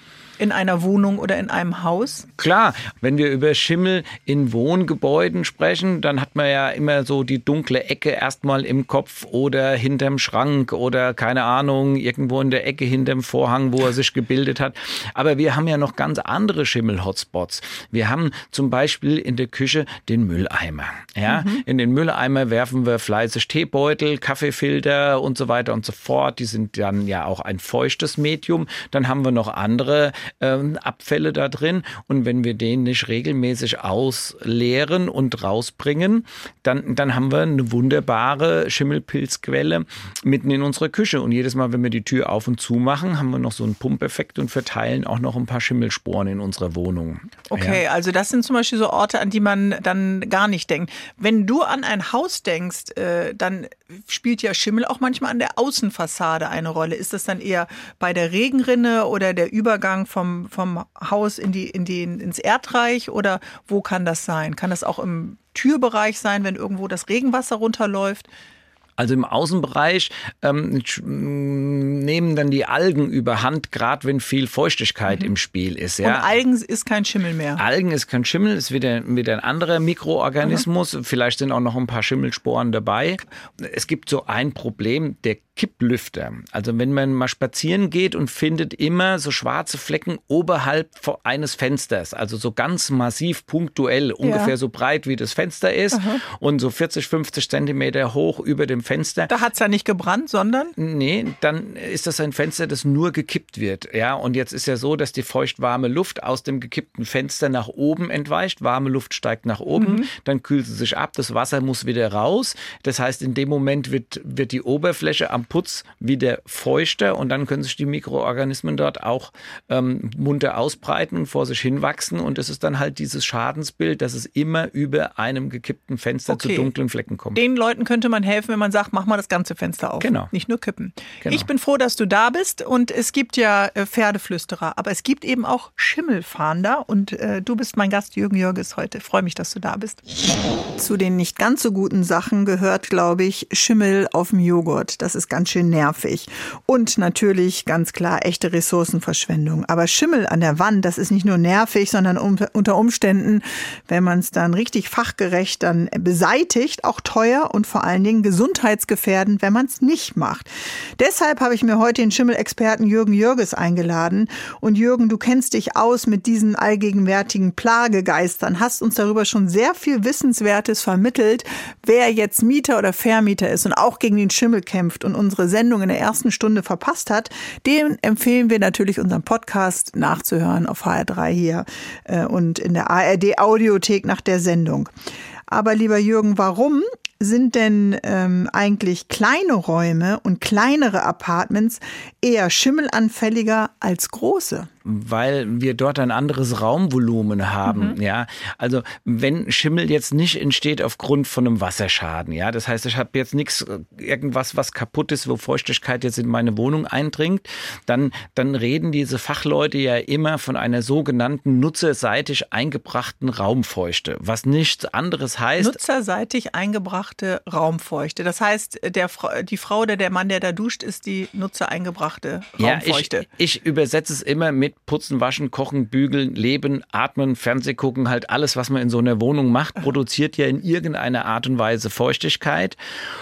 In einer Wohnung oder in einem Haus? Klar, wenn wir über Schimmel in Wohngebäuden sprechen, dann hat man ja immer so die dunkle Ecke erstmal im Kopf oder hinterm Schrank oder keine Ahnung, irgendwo in der Ecke hinterm Vorhang, wo er sich gebildet hat. Aber wir haben ja noch ganz andere Schimmel-Hotspots. Wir haben zum Beispiel in der Küche den Mülleimer. Ja? Mhm. In den Mülleimer werfen wir fleißig Teebeutel, Kaffeefilter und so weiter und so fort. Die sind dann ja auch ein feuchtes Medium. Dann haben wir noch andere Abfälle da drin und wenn wir den nicht regelmäßig ausleeren und rausbringen, dann, dann haben wir eine wunderbare Schimmelpilzquelle mitten in unserer Küche und jedes Mal, wenn wir die Tür auf und zu machen, haben wir noch so einen Pumpeffekt und verteilen auch noch ein paar Schimmelsporen in unserer Wohnung. Okay, ja. Also das sind zum Beispiel so Orte, an die man dann gar nicht denkt. Wenn du an ein Haus denkst, dann spielt ja Schimmel auch manchmal an der Außenfassade eine Rolle. Ist das dann eher bei der Regenrinne oder der Übergang vom Vom, vom Haus in die, in die, ins Erdreich oder wo kann das sein? Kann das auch im Türbereich sein, wenn irgendwo das Regenwasser runterläuft? Also im Außenbereich ähm, nehmen dann die Algen überhand, gerade wenn viel Feuchtigkeit mhm. im Spiel ist. Ja. Und Algen ist kein Schimmel mehr? Algen ist kein Schimmel, ist wieder, wieder ein anderer Mikroorganismus. Mhm. Vielleicht sind auch noch ein paar Schimmelsporen dabei. Es gibt so ein Problem, der Kipplüfter. Also wenn man mal spazieren geht und findet immer so schwarze Flecken oberhalb eines Fensters, also so ganz massiv punktuell, ja. ungefähr so breit wie das Fenster ist Aha. und so vierzig, fünfzig Zentimeter hoch über dem Fenster. Da hat es ja nicht gebrannt, sondern? Nee, dann ist das ein Fenster, das nur gekippt wird. Ja, und jetzt ist ja so, dass die feuchtwarme Luft aus dem gekippten Fenster nach oben entweicht. Warme Luft steigt nach oben, mhm. dann kühlt sie sich ab, das Wasser muss wieder raus. Das heißt, in dem Moment wird, wird die Oberfläche am Putz wieder feuchter und dann können sich die Mikroorganismen dort auch ähm, munter ausbreiten und vor sich hinwachsen und es ist dann halt dieses Schadensbild, dass es immer über einem gekippten Fenster okay. zu dunklen Flecken kommt. Den Leuten könnte man helfen, wenn man sagt, mach mal das ganze Fenster auf. Genau. Nicht nur kippen. Genau. Ich bin froh, dass du da bist und es gibt ja äh, Pferdeflüsterer, aber es gibt eben auch Schimmelfahnder und äh, du bist mein Gast, Jürgen Jürges, heute. Ich freue mich, dass du da bist. Zu den nicht ganz so guten Sachen gehört, glaube ich, Schimmel auf dem Joghurt. Das ist ganz schön nervig. Und natürlich ganz klar echte Ressourcenverschwendung. Aber Schimmel an der Wand, das ist nicht nur nervig, sondern um, unter Umständen, wenn man es dann richtig fachgerecht dann beseitigt, auch teuer und vor allen Dingen gesundheitsgefährdend, wenn man es nicht macht. Deshalb habe ich mir heute den Schimmelexperten Jürgen Jürges eingeladen. Und Jürgen, du kennst dich aus mit diesen allgegenwärtigen Plagegeistern, hast uns darüber schon sehr viel Wissenswertes vermittelt, wer jetzt Mieter oder Vermieter ist und auch gegen den Schimmel kämpft und unsere Sendung in der ersten Stunde verpasst hat, dem empfehlen wir natürlich unseren Podcast nachzuhören auf H R drei hier und in der A R D Audiothek nach der Sendung. Aber lieber Jürgen, warum sind denn ähm, eigentlich kleine Räume und kleinere Apartments eher schimmelanfälliger als große? Weil wir dort ein anderes Raumvolumen haben, mhm. ja. Also wenn Schimmel jetzt nicht entsteht aufgrund von einem Wasserschaden, ja, das heißt, ich habe jetzt nichts, irgendwas, was kaputt ist, wo Feuchtigkeit jetzt in meine Wohnung eindringt, dann, dann reden diese Fachleute ja immer von einer sogenannten nutzerseitig eingebrachten Raumfeuchte, was nichts anderes heißt. Nutzerseitig eingebrachte Raumfeuchte. Das heißt, der, die Frau oder der Mann, der da duscht, ist die nutzereingebrachte Raumfeuchte. Ja, ich, ich übersetze es immer mit Putzen, Waschen, Kochen, Bügeln, Leben, Atmen, Fernseh gucken, halt alles, was man in so einer Wohnung macht, produziert ja in irgendeiner Art und Weise Feuchtigkeit.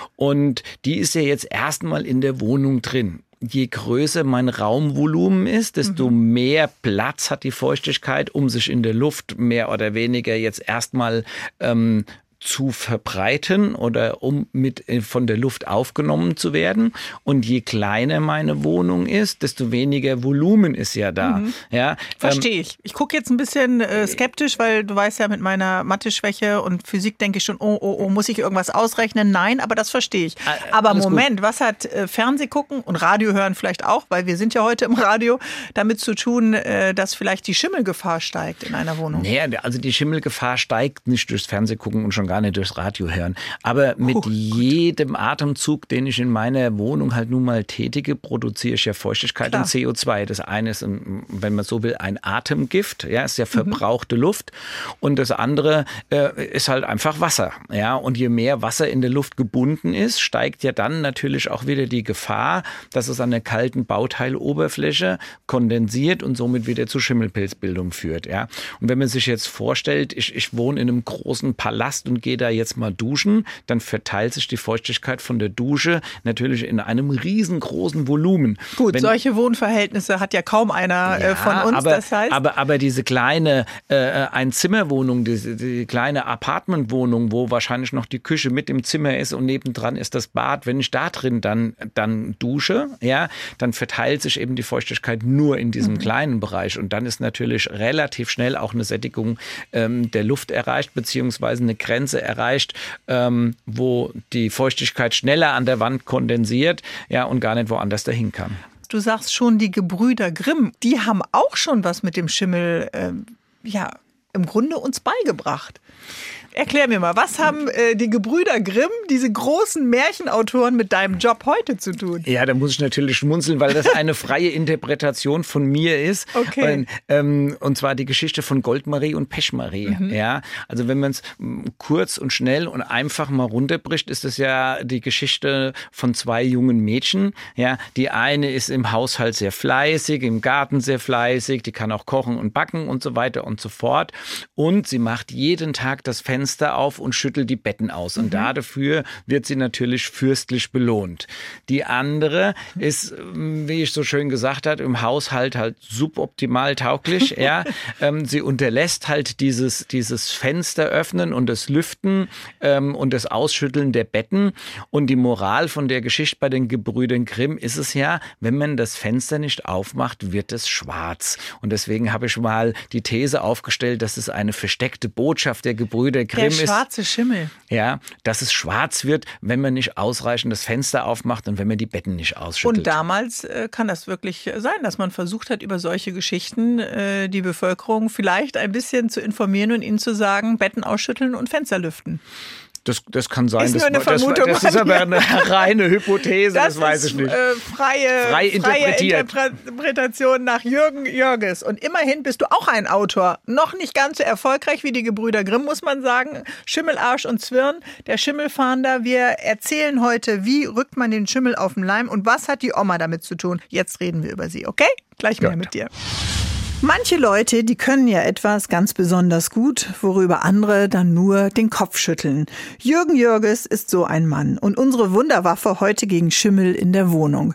Und die ist ja jetzt erstmal in der Wohnung drin. Je größer mein Raumvolumen ist, desto mhm. mehr Platz hat die Feuchtigkeit, um sich in der Luft mehr oder weniger jetzt erstmal ähm, zu verbreiten oder um mit von der Luft aufgenommen zu werden. Und je kleiner meine Wohnung ist, desto weniger Volumen ist ja da. Mhm. Ja, verstehe ähm, ich. Ich gucke jetzt ein bisschen äh, skeptisch, weil du weißt ja, mit meiner Mathe-Schwäche und Physik denke ich schon, oh, oh, oh, muss ich irgendwas ausrechnen? Nein, aber das verstehe ich. Aber Moment, gut. Was hat äh, Fernsehgucken und Radio hören vielleicht auch, weil wir sind ja heute im Radio, damit zu tun, äh, dass vielleicht die Schimmelgefahr steigt in einer Wohnung? Nee, also die Schimmelgefahr steigt nicht durchs Fernsehgucken und schon gar nicht durchs Radio hören. Aber mit oh, jedem Atemzug, den ich in meiner Wohnung halt nun mal tätige, produziere ich ja Feuchtigkeit Klar. und C O zwei. Das eine ist, wenn man so will, ein Atemgift, ja, ist ja verbrauchte mhm. Luft. Und das andere äh, ist halt einfach Wasser. Ja, und je mehr Wasser in der Luft gebunden ist, steigt ja dann natürlich auch wieder die Gefahr, dass es an der kalten Bauteiloberfläche kondensiert und somit wieder zu Schimmelpilzbildung führt. Ja. Und wenn man sich jetzt vorstellt, ich, ich wohne in einem großen Palast und gehe da jetzt mal duschen, dann verteilt sich die Feuchtigkeit von der Dusche natürlich in einem riesengroßen Volumen. Gut, Wenn, solche Wohnverhältnisse hat ja kaum einer ja, äh, von uns. Aber, das heißt aber, aber diese kleine äh, Einzimmerwohnung, diese die kleine Apartmentwohnung, wo wahrscheinlich noch die Küche mit im Zimmer ist und nebendran ist das Bad, wenn ich da drin dann, dann dusche, ja, dann verteilt sich eben die Feuchtigkeit nur in diesem mhm. kleinen Bereich und dann ist natürlich relativ schnell auch eine Sättigung ähm, der Luft erreicht, beziehungsweise eine Grenze erreicht, ähm, wo die Feuchtigkeit schneller an der Wand kondensiert, ja, und gar nicht woanders dahin kann. Du sagst schon, die Gebrüder Grimm, die haben auch schon was mit dem Schimmel, ähm, ja, im Grunde uns beigebracht. Erklär mir mal, was haben äh, die Gebrüder Grimm, diese großen Märchenautoren, mit deinem Job heute zu tun? Ja, da muss ich natürlich schmunzeln, weil das eine freie Interpretation von mir ist. Okay. Und, ähm, und zwar die Geschichte von Goldmarie und Pechmarie. Mhm. Ja, also wenn man es kurz und schnell und einfach mal runterbricht, ist es ja die Geschichte von zwei jungen Mädchen. Ja, die eine ist im Haushalt sehr fleißig, im Garten sehr fleißig, die kann auch kochen und backen und so weiter und so fort. Und sie macht jeden Tag das Fenster auf und schüttelt die Betten aus. Und mhm. dafür wird sie natürlich fürstlich belohnt. Die andere ist, wie ich so schön gesagt habe, im Haushalt halt suboptimal tauglich. ja. ähm, sie unterlässt halt dieses, dieses Fenster öffnen und das Lüften ähm, und das Ausschütteln der Betten. Und die Moral von der Geschichte bei den Gebrüdern Grimm ist es ja, wenn man das Fenster nicht aufmacht, wird es schwarz. Und deswegen habe ich mal die These aufgestellt, dass es eine versteckte Botschaft der Gebrüder Grimm ist. Der schwarze Schimmel. Ja, dass es schwarz wird, wenn man nicht ausreichend das Fenster aufmacht und wenn man die Betten nicht ausschüttelt. Und damals äh, kann das wirklich sein, dass man versucht hat, über solche Geschichten äh, die Bevölkerung vielleicht ein bisschen zu informieren und ihnen zu sagen, Betten ausschütteln und Fenster lüften. Das, das kann sein. Ist das, nur eine Vermutung. Das, das ist aber eine reine Hypothese, das, das weiß ist, ich nicht. Äh, freie, Frei interpretiert. freie Interpretation nach Jürgen Jörges. Und immerhin bist du auch ein Autor. Noch nicht ganz so erfolgreich wie die Gebrüder Grimm, muss man sagen. Schimmelarsch und Zwirn, der Schimmelfahnder. Wir erzählen heute, wie rückt man den Schimmel auf den Leim und was hat die Oma damit zu tun. Jetzt reden wir über sie, okay? Gleich mehr Gut. mit dir. Manche Leute, die können ja etwas ganz besonders gut, worüber andere dann nur den Kopf schütteln. Jürgen Jörges ist so ein Mann und unsere Wunderwaffe heute gegen Schimmel in der Wohnung.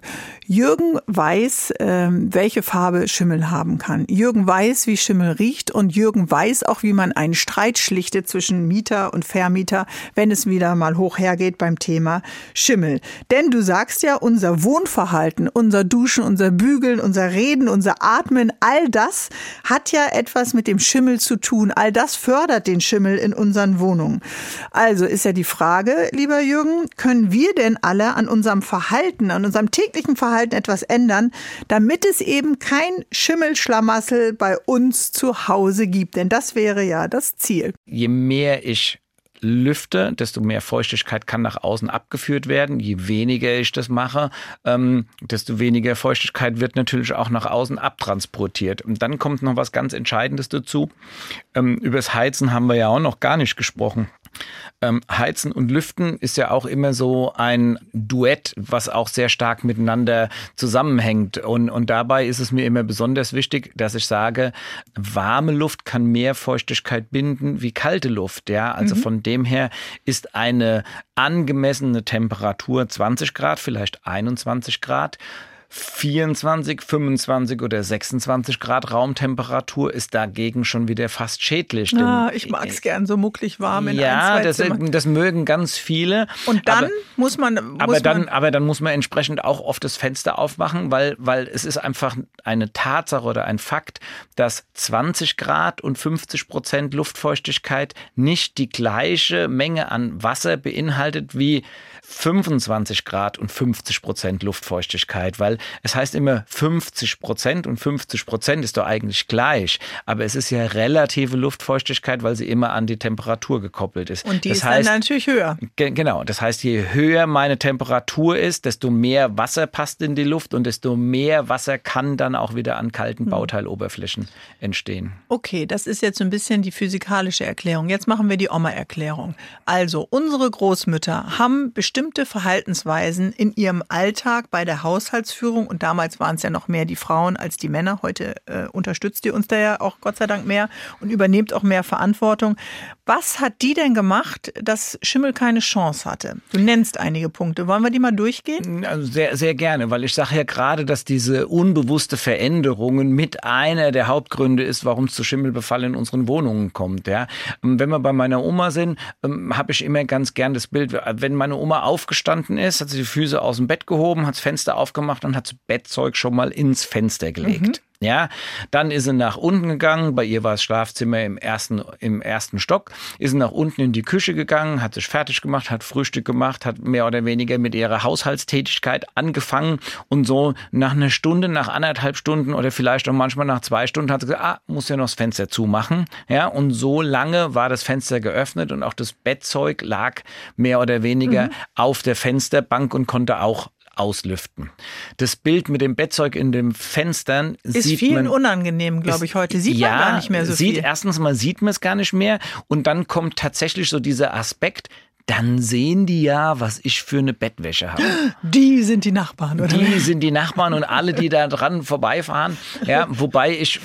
Jürgen weiß, äh, welche Farbe Schimmel haben kann. Jürgen weiß, wie Schimmel riecht und Jürgen weiß auch, wie man einen Streit schlichtet zwischen Mieter und Vermieter, wenn es wieder mal hoch hergeht beim Thema Schimmel. Denn du sagst ja, unser Wohnverhalten, unser Duschen, unser Bügeln, unser Reden, unser Atmen, all das hat ja etwas mit dem Schimmel zu tun. All das fördert den Schimmel in unseren Wohnungen. Also ist ja die Frage, lieber Jürgen, können wir denn alle an unserem Verhalten, an unserem täglichen Verhalten etwas ändern, damit es eben kein Schimmelschlamassel bei uns zu Hause gibt. Denn das wäre ja das Ziel. Je mehr ich lüfte, desto mehr Feuchtigkeit kann nach außen abgeführt werden. Je weniger ich das mache, ähm, desto weniger Feuchtigkeit wird natürlich auch nach außen abtransportiert. Und dann kommt noch was ganz Entscheidendes dazu. Ähm, übers Heizen haben wir ja auch noch gar nicht gesprochen. Ähm, Heizen und Lüften ist ja auch immer so ein Duett, was auch sehr stark miteinander zusammenhängt. Und, und dabei ist es mir immer besonders wichtig, dass ich sage, warme Luft kann mehr Feuchtigkeit binden wie kalte Luft. Ja, also mhm. von dem her ist eine angemessene Temperatur zwanzig Grad, vielleicht einundzwanzig Grad. vierundzwanzig, fünfundzwanzig oder sechsundzwanzig Grad Raumtemperatur ist dagegen schon wieder fast schädlich. Ah, ich mag es gern so mucklig warm in ja, ein, zwei das, Zimmer. das mögen ganz viele. Und dann aber, muss man... Muss aber, dann, man aber dann muss man entsprechend auch oft das Fenster aufmachen, weil, weil es ist einfach eine Tatsache oder ein Fakt, dass zwanzig Grad und fünfzig Prozent Luftfeuchtigkeit nicht die gleiche Menge an Wasser beinhaltet wie fünfundzwanzig Grad und fünfzig Prozent Luftfeuchtigkeit, weil es heißt immer fünfzig Prozent und fünfzig Prozent ist doch eigentlich gleich, aber es ist ja relative Luftfeuchtigkeit, weil sie immer an die Temperatur gekoppelt ist. Und die das ist heißt, dann natürlich höher. Ge- genau, das heißt, je höher meine Temperatur ist, desto mehr Wasser passt in die Luft und desto mehr Wasser kann dann auch wieder an kalten Bauteiloberflächen entstehen. Okay, das ist jetzt so ein bisschen die physikalische Erklärung. Jetzt machen wir die Oma-Erklärung. Also, unsere Großmütter haben bestimmte Verhaltensweisen in ihrem Alltag bei der Haushaltsführung, und damals waren es ja noch mehr die Frauen als die Männer. Heute äh, unterstützt ihr uns da ja auch Gott sei Dank mehr und übernehmt auch mehr Verantwortung. Was hat die denn gemacht, dass Schimmel keine Chance hatte? Du nennst einige Punkte. Wollen wir die mal durchgehen? Also sehr, sehr gerne, weil ich sage ja gerade, dass diese unbewusste Veränderungen mit einer der Hauptgründe ist, warum es zu Schimmelbefall in unseren Wohnungen kommt. Ja. Wenn wir bei meiner Oma sind, habe ich immer ganz gern das Bild, wenn meine Oma aufgestanden ist, hat sie die Füße aus dem Bett gehoben, hat das Fenster aufgemacht und hat das Bettzeug schon mal ins Fenster gelegt. Mhm. Ja, dann ist sie nach unten gegangen, bei ihr war das Schlafzimmer im ersten, im ersten Stock, ist sie nach unten in die Küche gegangen, hat sich fertig gemacht, hat Frühstück gemacht, hat mehr oder weniger mit ihrer Haushaltstätigkeit angefangen und so nach einer Stunde, nach anderthalb Stunden oder vielleicht auch manchmal nach zwei Stunden hat sie gesagt, ah, muss ja noch das Fenster zumachen. Ja, und so lange war das Fenster geöffnet und auch das Bettzeug lag mehr oder weniger mhm. auf der Fensterbank und konnte auch auslüften. Das Bild mit dem Bettzeug in den Fenstern ist sieht vielen man, unangenehm, glaube ich, heute. Sieht ja, man gar nicht mehr so sieht, viel. Erstens mal sieht man es gar nicht mehr und dann kommt tatsächlich so dieser Aspekt, dann sehen die ja, was ich für eine Bettwäsche habe. Die sind die Nachbarn, oder? Die sind die Nachbarn und alle, die da dran vorbeifahren. Ja, wobei ich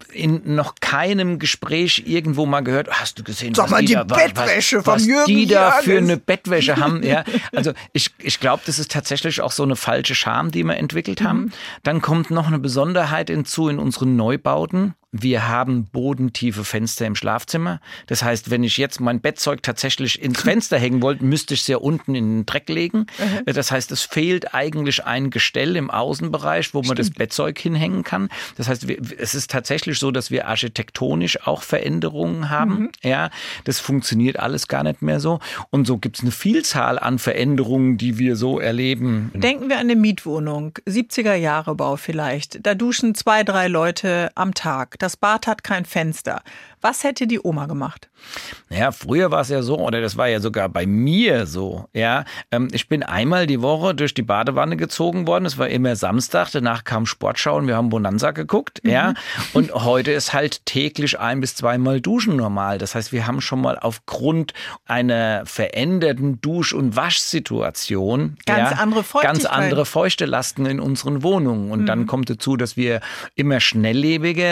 in noch keinem Gespräch irgendwo mal gehört, hast du gesehen, Sag was mal, die, die da, Bettwäsche was, vom was Jürgen die da Jürgens. für eine Bettwäsche haben. Ja, also ich, ich glaube, das ist tatsächlich auch so eine falsche Scham, die wir entwickelt haben. Mhm. Dann kommt noch eine Besonderheit hinzu in unseren Neubauten. Wir haben bodentiefe Fenster im Schlafzimmer. Das heißt, wenn ich jetzt mein Bettzeug tatsächlich ins Fenster hängen wollte, müsste ich es ja unten in den Dreck legen. Mhm. Das heißt, es fehlt eigentlich ein Gestell im Außenbereich, wo man Stimmt. das Bettzeug hinhängen kann. Das heißt, wir, es ist tatsächlich so, dass wir architektonisch auch Veränderungen haben. Mhm. Ja, das funktioniert alles gar nicht mehr so. Und so gibt es eine Vielzahl an Veränderungen, die wir so erleben. Denken wir an eine Mietwohnung, siebziger Jahre Bau vielleicht. Da duschen zwei, drei Leute am Tag. Das Bad hat kein Fenster. Was hätte die Oma gemacht? Ja, früher war es ja so, oder das war ja sogar bei mir so. Ja, ich bin einmal die Woche durch die Badewanne gezogen worden. Es war immer Samstag, danach kam Sportschau und wir haben Bonanza geguckt. Mhm. Ja, und heute ist halt täglich ein bis zweimal Duschen normal. Das heißt, wir haben schon mal aufgrund einer veränderten Dusch- und Waschsituation ganz ja, andere Feuchtigkeit. ganz andere feuchte Lasten in unseren Wohnungen. Und mhm. dann kommt dazu, dass wir immer schnelllebiger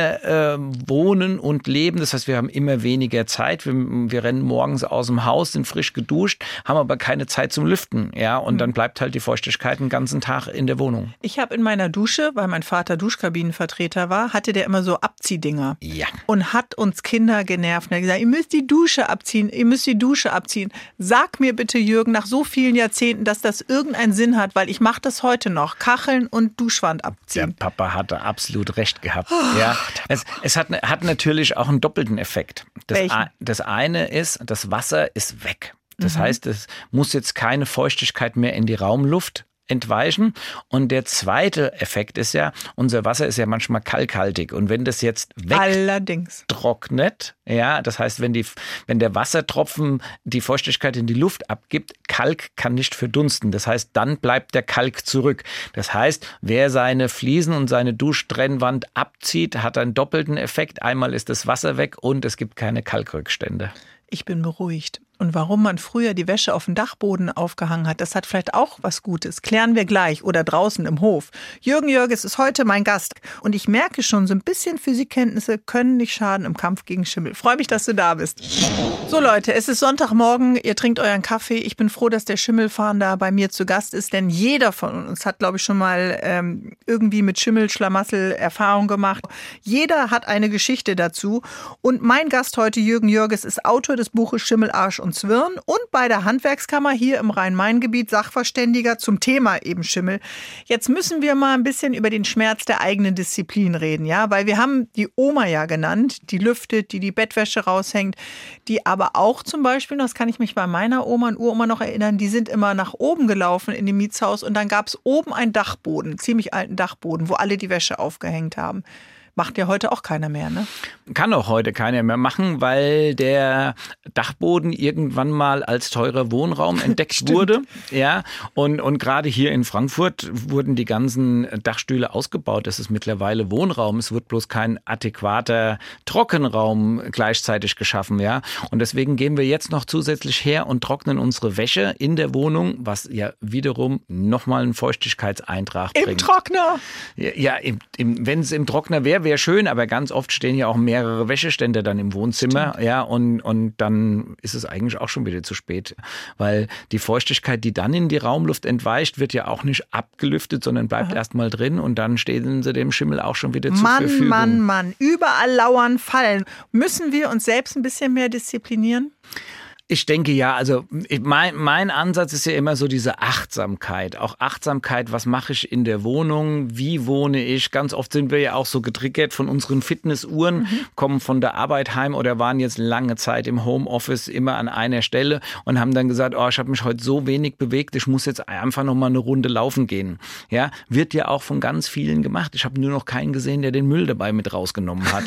wir wohnen und leben. Das heißt, wir haben immer weniger Zeit. Wir, wir rennen morgens aus dem Haus, sind frisch geduscht, haben aber keine Zeit zum Lüften. Ja, und dann bleibt halt die Feuchtigkeit den ganzen Tag in der Wohnung. Ich habe in meiner Dusche, weil mein Vater Duschkabinenvertreter war, hatte der immer so Abziehdinger. Ja. Und hat uns Kinder genervt. Er hat gesagt, ihr müsst die Dusche abziehen, ihr müsst die Dusche abziehen. Sag mir bitte, Jürgen, nach so vielen Jahrzehnten, dass das irgendeinen Sinn hat, weil ich mache das heute noch. Kacheln und Duschwand abziehen. Der Papa hatte absolut recht gehabt. Oh, ja. Es, es hat, hat natürlich auch einen doppelten Effekt. Das, Welchen? das eine ist, das Wasser ist weg. Das Mhm. heißt, es muss jetzt keine Feuchtigkeit mehr in die Raumluft entweichen. Und der zweite Effekt ist ja, unser Wasser ist ja manchmal kalkhaltig. Und wenn das jetzt Allerdings. wegtrocknet, ja, das heißt, wenn, die, wenn der Wassertropfen die Feuchtigkeit in die Luft abgibt, Kalk kann nicht verdunsten. Das heißt, dann bleibt der Kalk zurück. Das heißt, wer seine Fliesen und seine Duschtrennwand abzieht, hat einen doppelten Effekt. Einmal ist das Wasser weg und es gibt keine Kalkrückstände. Ich bin beruhigt. Und warum man früher die Wäsche auf dem Dachboden aufgehangen hat, das hat vielleicht auch was Gutes. Klären wir gleich oder draußen im Hof. Jürgen Jörges ist heute mein Gast. Und ich merke schon, so ein bisschen Physikkenntnisse können nicht schaden im Kampf gegen Schimmel. Freue mich, dass du da bist. So Leute, es ist Sonntagmorgen. Ihr trinkt euren Kaffee. Ich bin froh, dass der Schimmelfahnder bei mir zu Gast ist. Denn jeder von uns hat, glaube ich, schon mal ähm, irgendwie mit Schimmelschlamassel Erfahrung gemacht. Jeder hat eine Geschichte dazu. Und mein Gast heute, Jürgen Jörges, ist Autor des Buches Schimmel, Arsch und Zwirn und bei der Handwerkskammer hier im Rhein-Main-Gebiet Sachverständiger zum Thema eben Schimmel. Jetzt müssen wir mal ein bisschen über den Schmerz der eigenen Disziplin reden, ja, weil wir haben die Oma ja genannt, die lüftet, die die Bettwäsche raushängt, die aber auch zum Beispiel, das kann ich mich bei meiner Oma und Uroma noch erinnern, die sind immer nach oben gelaufen in dem Mietshaus und dann gab es oben einen Dachboden, einen ziemlich alten Dachboden, wo alle die Wäsche aufgehängt haben. Macht ja heute auch keiner mehr, ne? Kann auch heute keiner mehr machen, weil der Dachboden irgendwann mal als teurer Wohnraum entdeckt wurde. Ja, und, und gerade hier in Frankfurt wurden die ganzen Dachstühle ausgebaut. Das ist mittlerweile Wohnraum. Es wird bloß kein adäquater Trockenraum gleichzeitig geschaffen. Ja, und deswegen gehen wir jetzt noch zusätzlich her und trocknen unsere Wäsche in der Wohnung, was ja wiederum nochmal einen Feuchtigkeitseintrag Im bringt. Im Trockner? Ja, ja im, im, wenn es im Trockner wäre, wäre schön, aber ganz oft stehen ja auch mehrere Wäscheständer dann im Wohnzimmer. Stimmt. Ja, und, und dann ist es eigentlich auch schon wieder zu spät. Weil die Feuchtigkeit, die dann in die Raumluft entweicht, wird ja auch nicht abgelüftet, sondern bleibt erstmal drin und dann stehen sie dem Schimmel auch schon wieder zur Mann, Verfügung. Mann, Mann, Mann, überall lauern Fallen. Müssen wir uns selbst ein bisschen mehr disziplinieren? Ich denke ja, also mein, mein Ansatz ist ja immer so diese Achtsamkeit. Auch Achtsamkeit, was mache ich in der Wohnung, wie wohne ich? Ganz oft sind wir ja auch so getriggert von unseren Fitnessuhren, mhm. kommen von der Arbeit heim oder waren jetzt lange Zeit im Homeoffice immer an einer Stelle und haben dann gesagt, oh, ich habe mich heute so wenig bewegt, ich muss jetzt einfach noch mal eine Runde laufen gehen. Ja, wird ja auch von ganz vielen gemacht. Ich habe nur noch keinen gesehen, der den Müll dabei mit rausgenommen hat.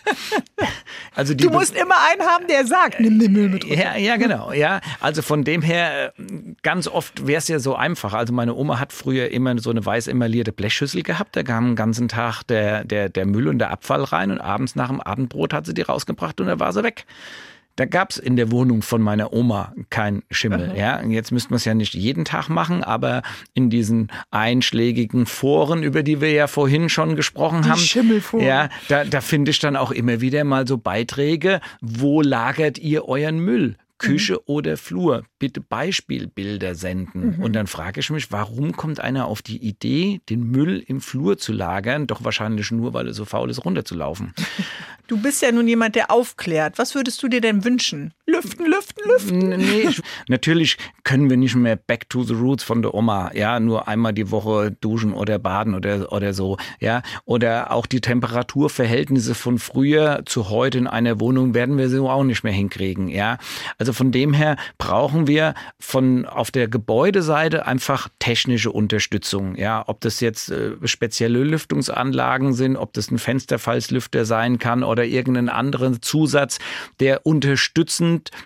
Also die du musst immer einen haben, der sagt, nimm den Müll mit runter. Ja, ja, genau. Ja, also von dem her, ganz oft wäre es ja so einfach. Also meine Oma hat früher immer so eine weiß emaillierte Blechschüssel gehabt. Da kam den ganzen Tag der, der, der Müll und der Abfall rein und abends nach dem Abendbrot hat sie die rausgebracht und dann war sie weg. Da gab es in der Wohnung von meiner Oma kein Schimmel. Ja, und jetzt müsste man es ja nicht jeden Tag machen, aber in diesen einschlägigen Foren, über die wir ja vorhin schon gesprochen die haben, Schimmelforen. Ja, da, da finde ich dann auch immer wieder mal so Beiträge, wo lagert ihr euren Müll? Küche mhm. oder Flur, bitte Beispielbilder senden. Mhm. Und dann frage ich mich, warum kommt einer auf die Idee, den Müll im Flur zu lagern? Doch wahrscheinlich nur, weil er so faul ist, runterzulaufen. Du bist ja nun jemand, der aufklärt. Was würdest du dir denn wünschen? Lüften, lüften, lüften. Nee, ich, natürlich können wir nicht mehr back to the roots von der Oma. Ja, nur einmal die Woche duschen oder baden oder, oder so. Ja, oder auch die Temperaturverhältnisse von früher zu heute in einer Wohnung werden wir so auch nicht mehr hinkriegen. Ja, also von dem her brauchen wir von auf der Gebäudeseite einfach technische Unterstützung. Ja, ob das jetzt äh, spezielle Lüftungsanlagen sind, ob das ein Fensterfalzlüfter sein kann oder irgendeinen anderen Zusatz, der unterstützend zu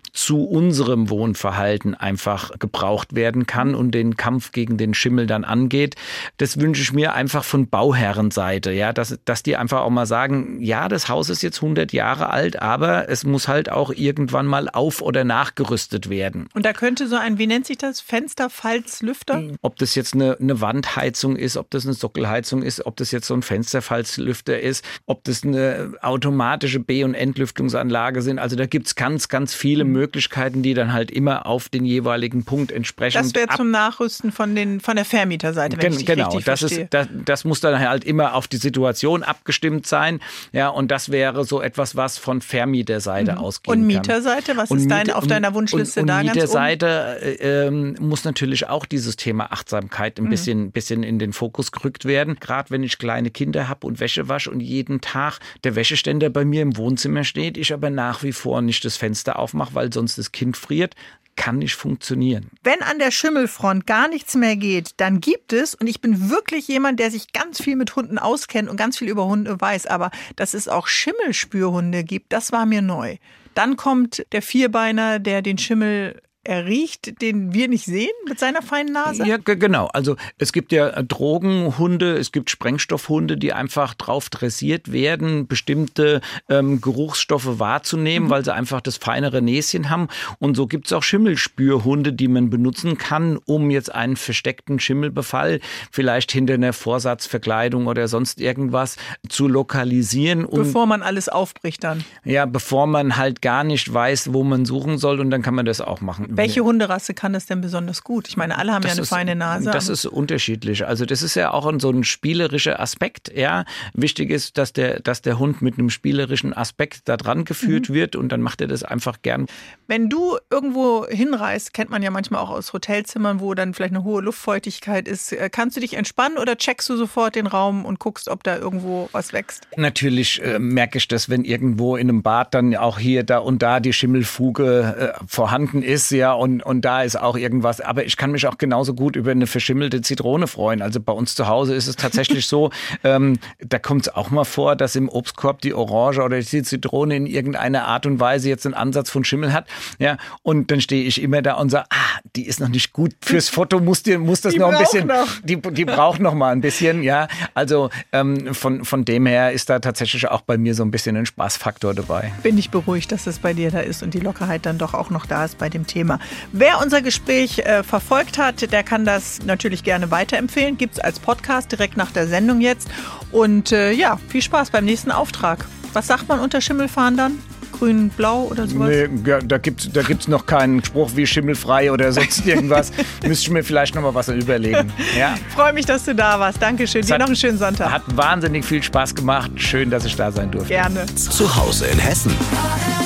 unserem Wohnverhalten einfach gebraucht werden kann und den Kampf gegen den Schimmel dann angeht. Das wünsche ich mir einfach von Bauherrenseite, ja, dass, dass die einfach auch mal sagen, ja, das Haus ist jetzt hundert Jahre alt, aber es muss halt auch irgendwann mal auf- oder nachgerüstet werden. Und da könnte so ein, wie nennt sich das, Fensterfalzlüfter? Ob das jetzt eine, eine Wandheizung ist, ob das eine Sockelheizung ist, ob das jetzt so ein Fensterfalzlüfter ist, ob das eine automatische B- und Entlüftungsanlage sind. Also da gibt es ganz, ganz viele Möglichkeiten, die dann halt immer auf den jeweiligen Punkt entsprechen. Das wäre zum Nachrüsten von, den, von der Vermieterseite, wenn Gen- ich dich genau, richtig das verstehe. Ist, das, das muss dann halt immer auf die Situation abgestimmt sein. Ja, und das wäre so etwas, was von Vermieterseite mhm. ausgehen Und kann. Mieterseite, was und ist dein, Mieter, auf deiner Wunschliste und, da und ganz oben? Mieterseite äh, ähm, muss natürlich auch dieses Thema Achtsamkeit ein mhm. bisschen, bisschen in den Fokus gerückt werden. Gerade wenn ich kleine Kinder habe und Wäsche wasche und jeden Tag der Wäscheständer bei mir im Wohnzimmer steht, ich aber nach wie vor nicht das Fenster aufmache, weil sonst das Kind friert, kann nicht funktionieren. Wenn an der Schimmelfront gar nichts mehr geht, dann gibt es, und ich bin wirklich jemand, der sich ganz viel mit Hunden auskennt und ganz viel über Hunde weiß, aber dass es auch Schimmelspürhunde gibt, das war mir neu. Dann kommt der Vierbeiner, der den Schimmel er riecht, den wir nicht sehen mit seiner feinen Nase? Ja, g- genau. Also es gibt ja Drogenhunde, es gibt Sprengstoffhunde, die einfach drauf dressiert werden, bestimmte ähm, Geruchsstoffe wahrzunehmen, mhm. weil sie einfach das feinere Näschen haben. Und so gibt es auch Schimmelspürhunde, die man benutzen kann, um jetzt einen versteckten Schimmelbefall vielleicht hinter einer Vorsatzverkleidung oder sonst irgendwas zu lokalisieren. Und, bevor man alles aufbricht dann? Ja, bevor man halt gar nicht weiß, wo man suchen soll, und dann kann man das auch machen. Welche Hunderasse kann das denn besonders gut? Ich meine, alle haben das ja eine ist, feine Nase. Das ist unterschiedlich. Also das ist ja auch so ein spielerischer Aspekt. Ja, wichtig ist, dass der, dass der Hund mit einem spielerischen Aspekt da dran geführt mhm. wird, und dann macht er das einfach gern. Wenn du irgendwo hinreist, kennt man ja manchmal auch aus Hotelzimmern, wo dann vielleicht eine hohe Luftfeuchtigkeit ist. Kannst du dich entspannen oder checkst du sofort den Raum und guckst, ob da irgendwo was wächst? Natürlich äh, merke ich das, wenn irgendwo in einem Bad dann auch hier, da und da die Schimmelfuge äh, vorhanden ist. Ja, und, und da ist auch irgendwas. Aber ich kann mich auch genauso gut über eine verschimmelte Zitrone freuen. Also bei uns zu Hause ist es tatsächlich so, ähm, da kommt es auch mal vor, dass im Obstkorb die Orange oder die Zitrone in irgendeiner Art und Weise jetzt einen Ansatz von Schimmel hat. Ja, und dann stehe ich immer da und sage, ah, die ist noch nicht gut. Fürs Foto muss, die, muss das die noch ein bisschen, noch. Die, die braucht noch mal ein bisschen. Ja, also ähm, von, von dem her ist da tatsächlich auch bei mir so ein bisschen ein Spaßfaktor dabei. Bin ich beruhigt, dass das bei dir da ist und die Lockerheit dann doch auch noch da ist bei dem Thema. Wer unser Gespräch äh, verfolgt hat, der kann das natürlich gerne weiterempfehlen. Gibt es als Podcast direkt nach der Sendung jetzt. Und äh, ja, viel Spaß beim nächsten Auftrag. Was sagt man unter Schimmelfahndern? Grün, blau oder sowas? Nee, ja, da gibt es da gibt's noch keinen Spruch wie schimmelfrei oder sonst irgendwas. Müsste ich mir vielleicht noch mal was überlegen. Ja? Freue mich, dass du da warst. Dankeschön. Dir noch einen schönen Sonntag. Hat wahnsinnig viel Spaß gemacht. Schön, dass ich da sein durfte. Gerne. Zu Hause in Hessen.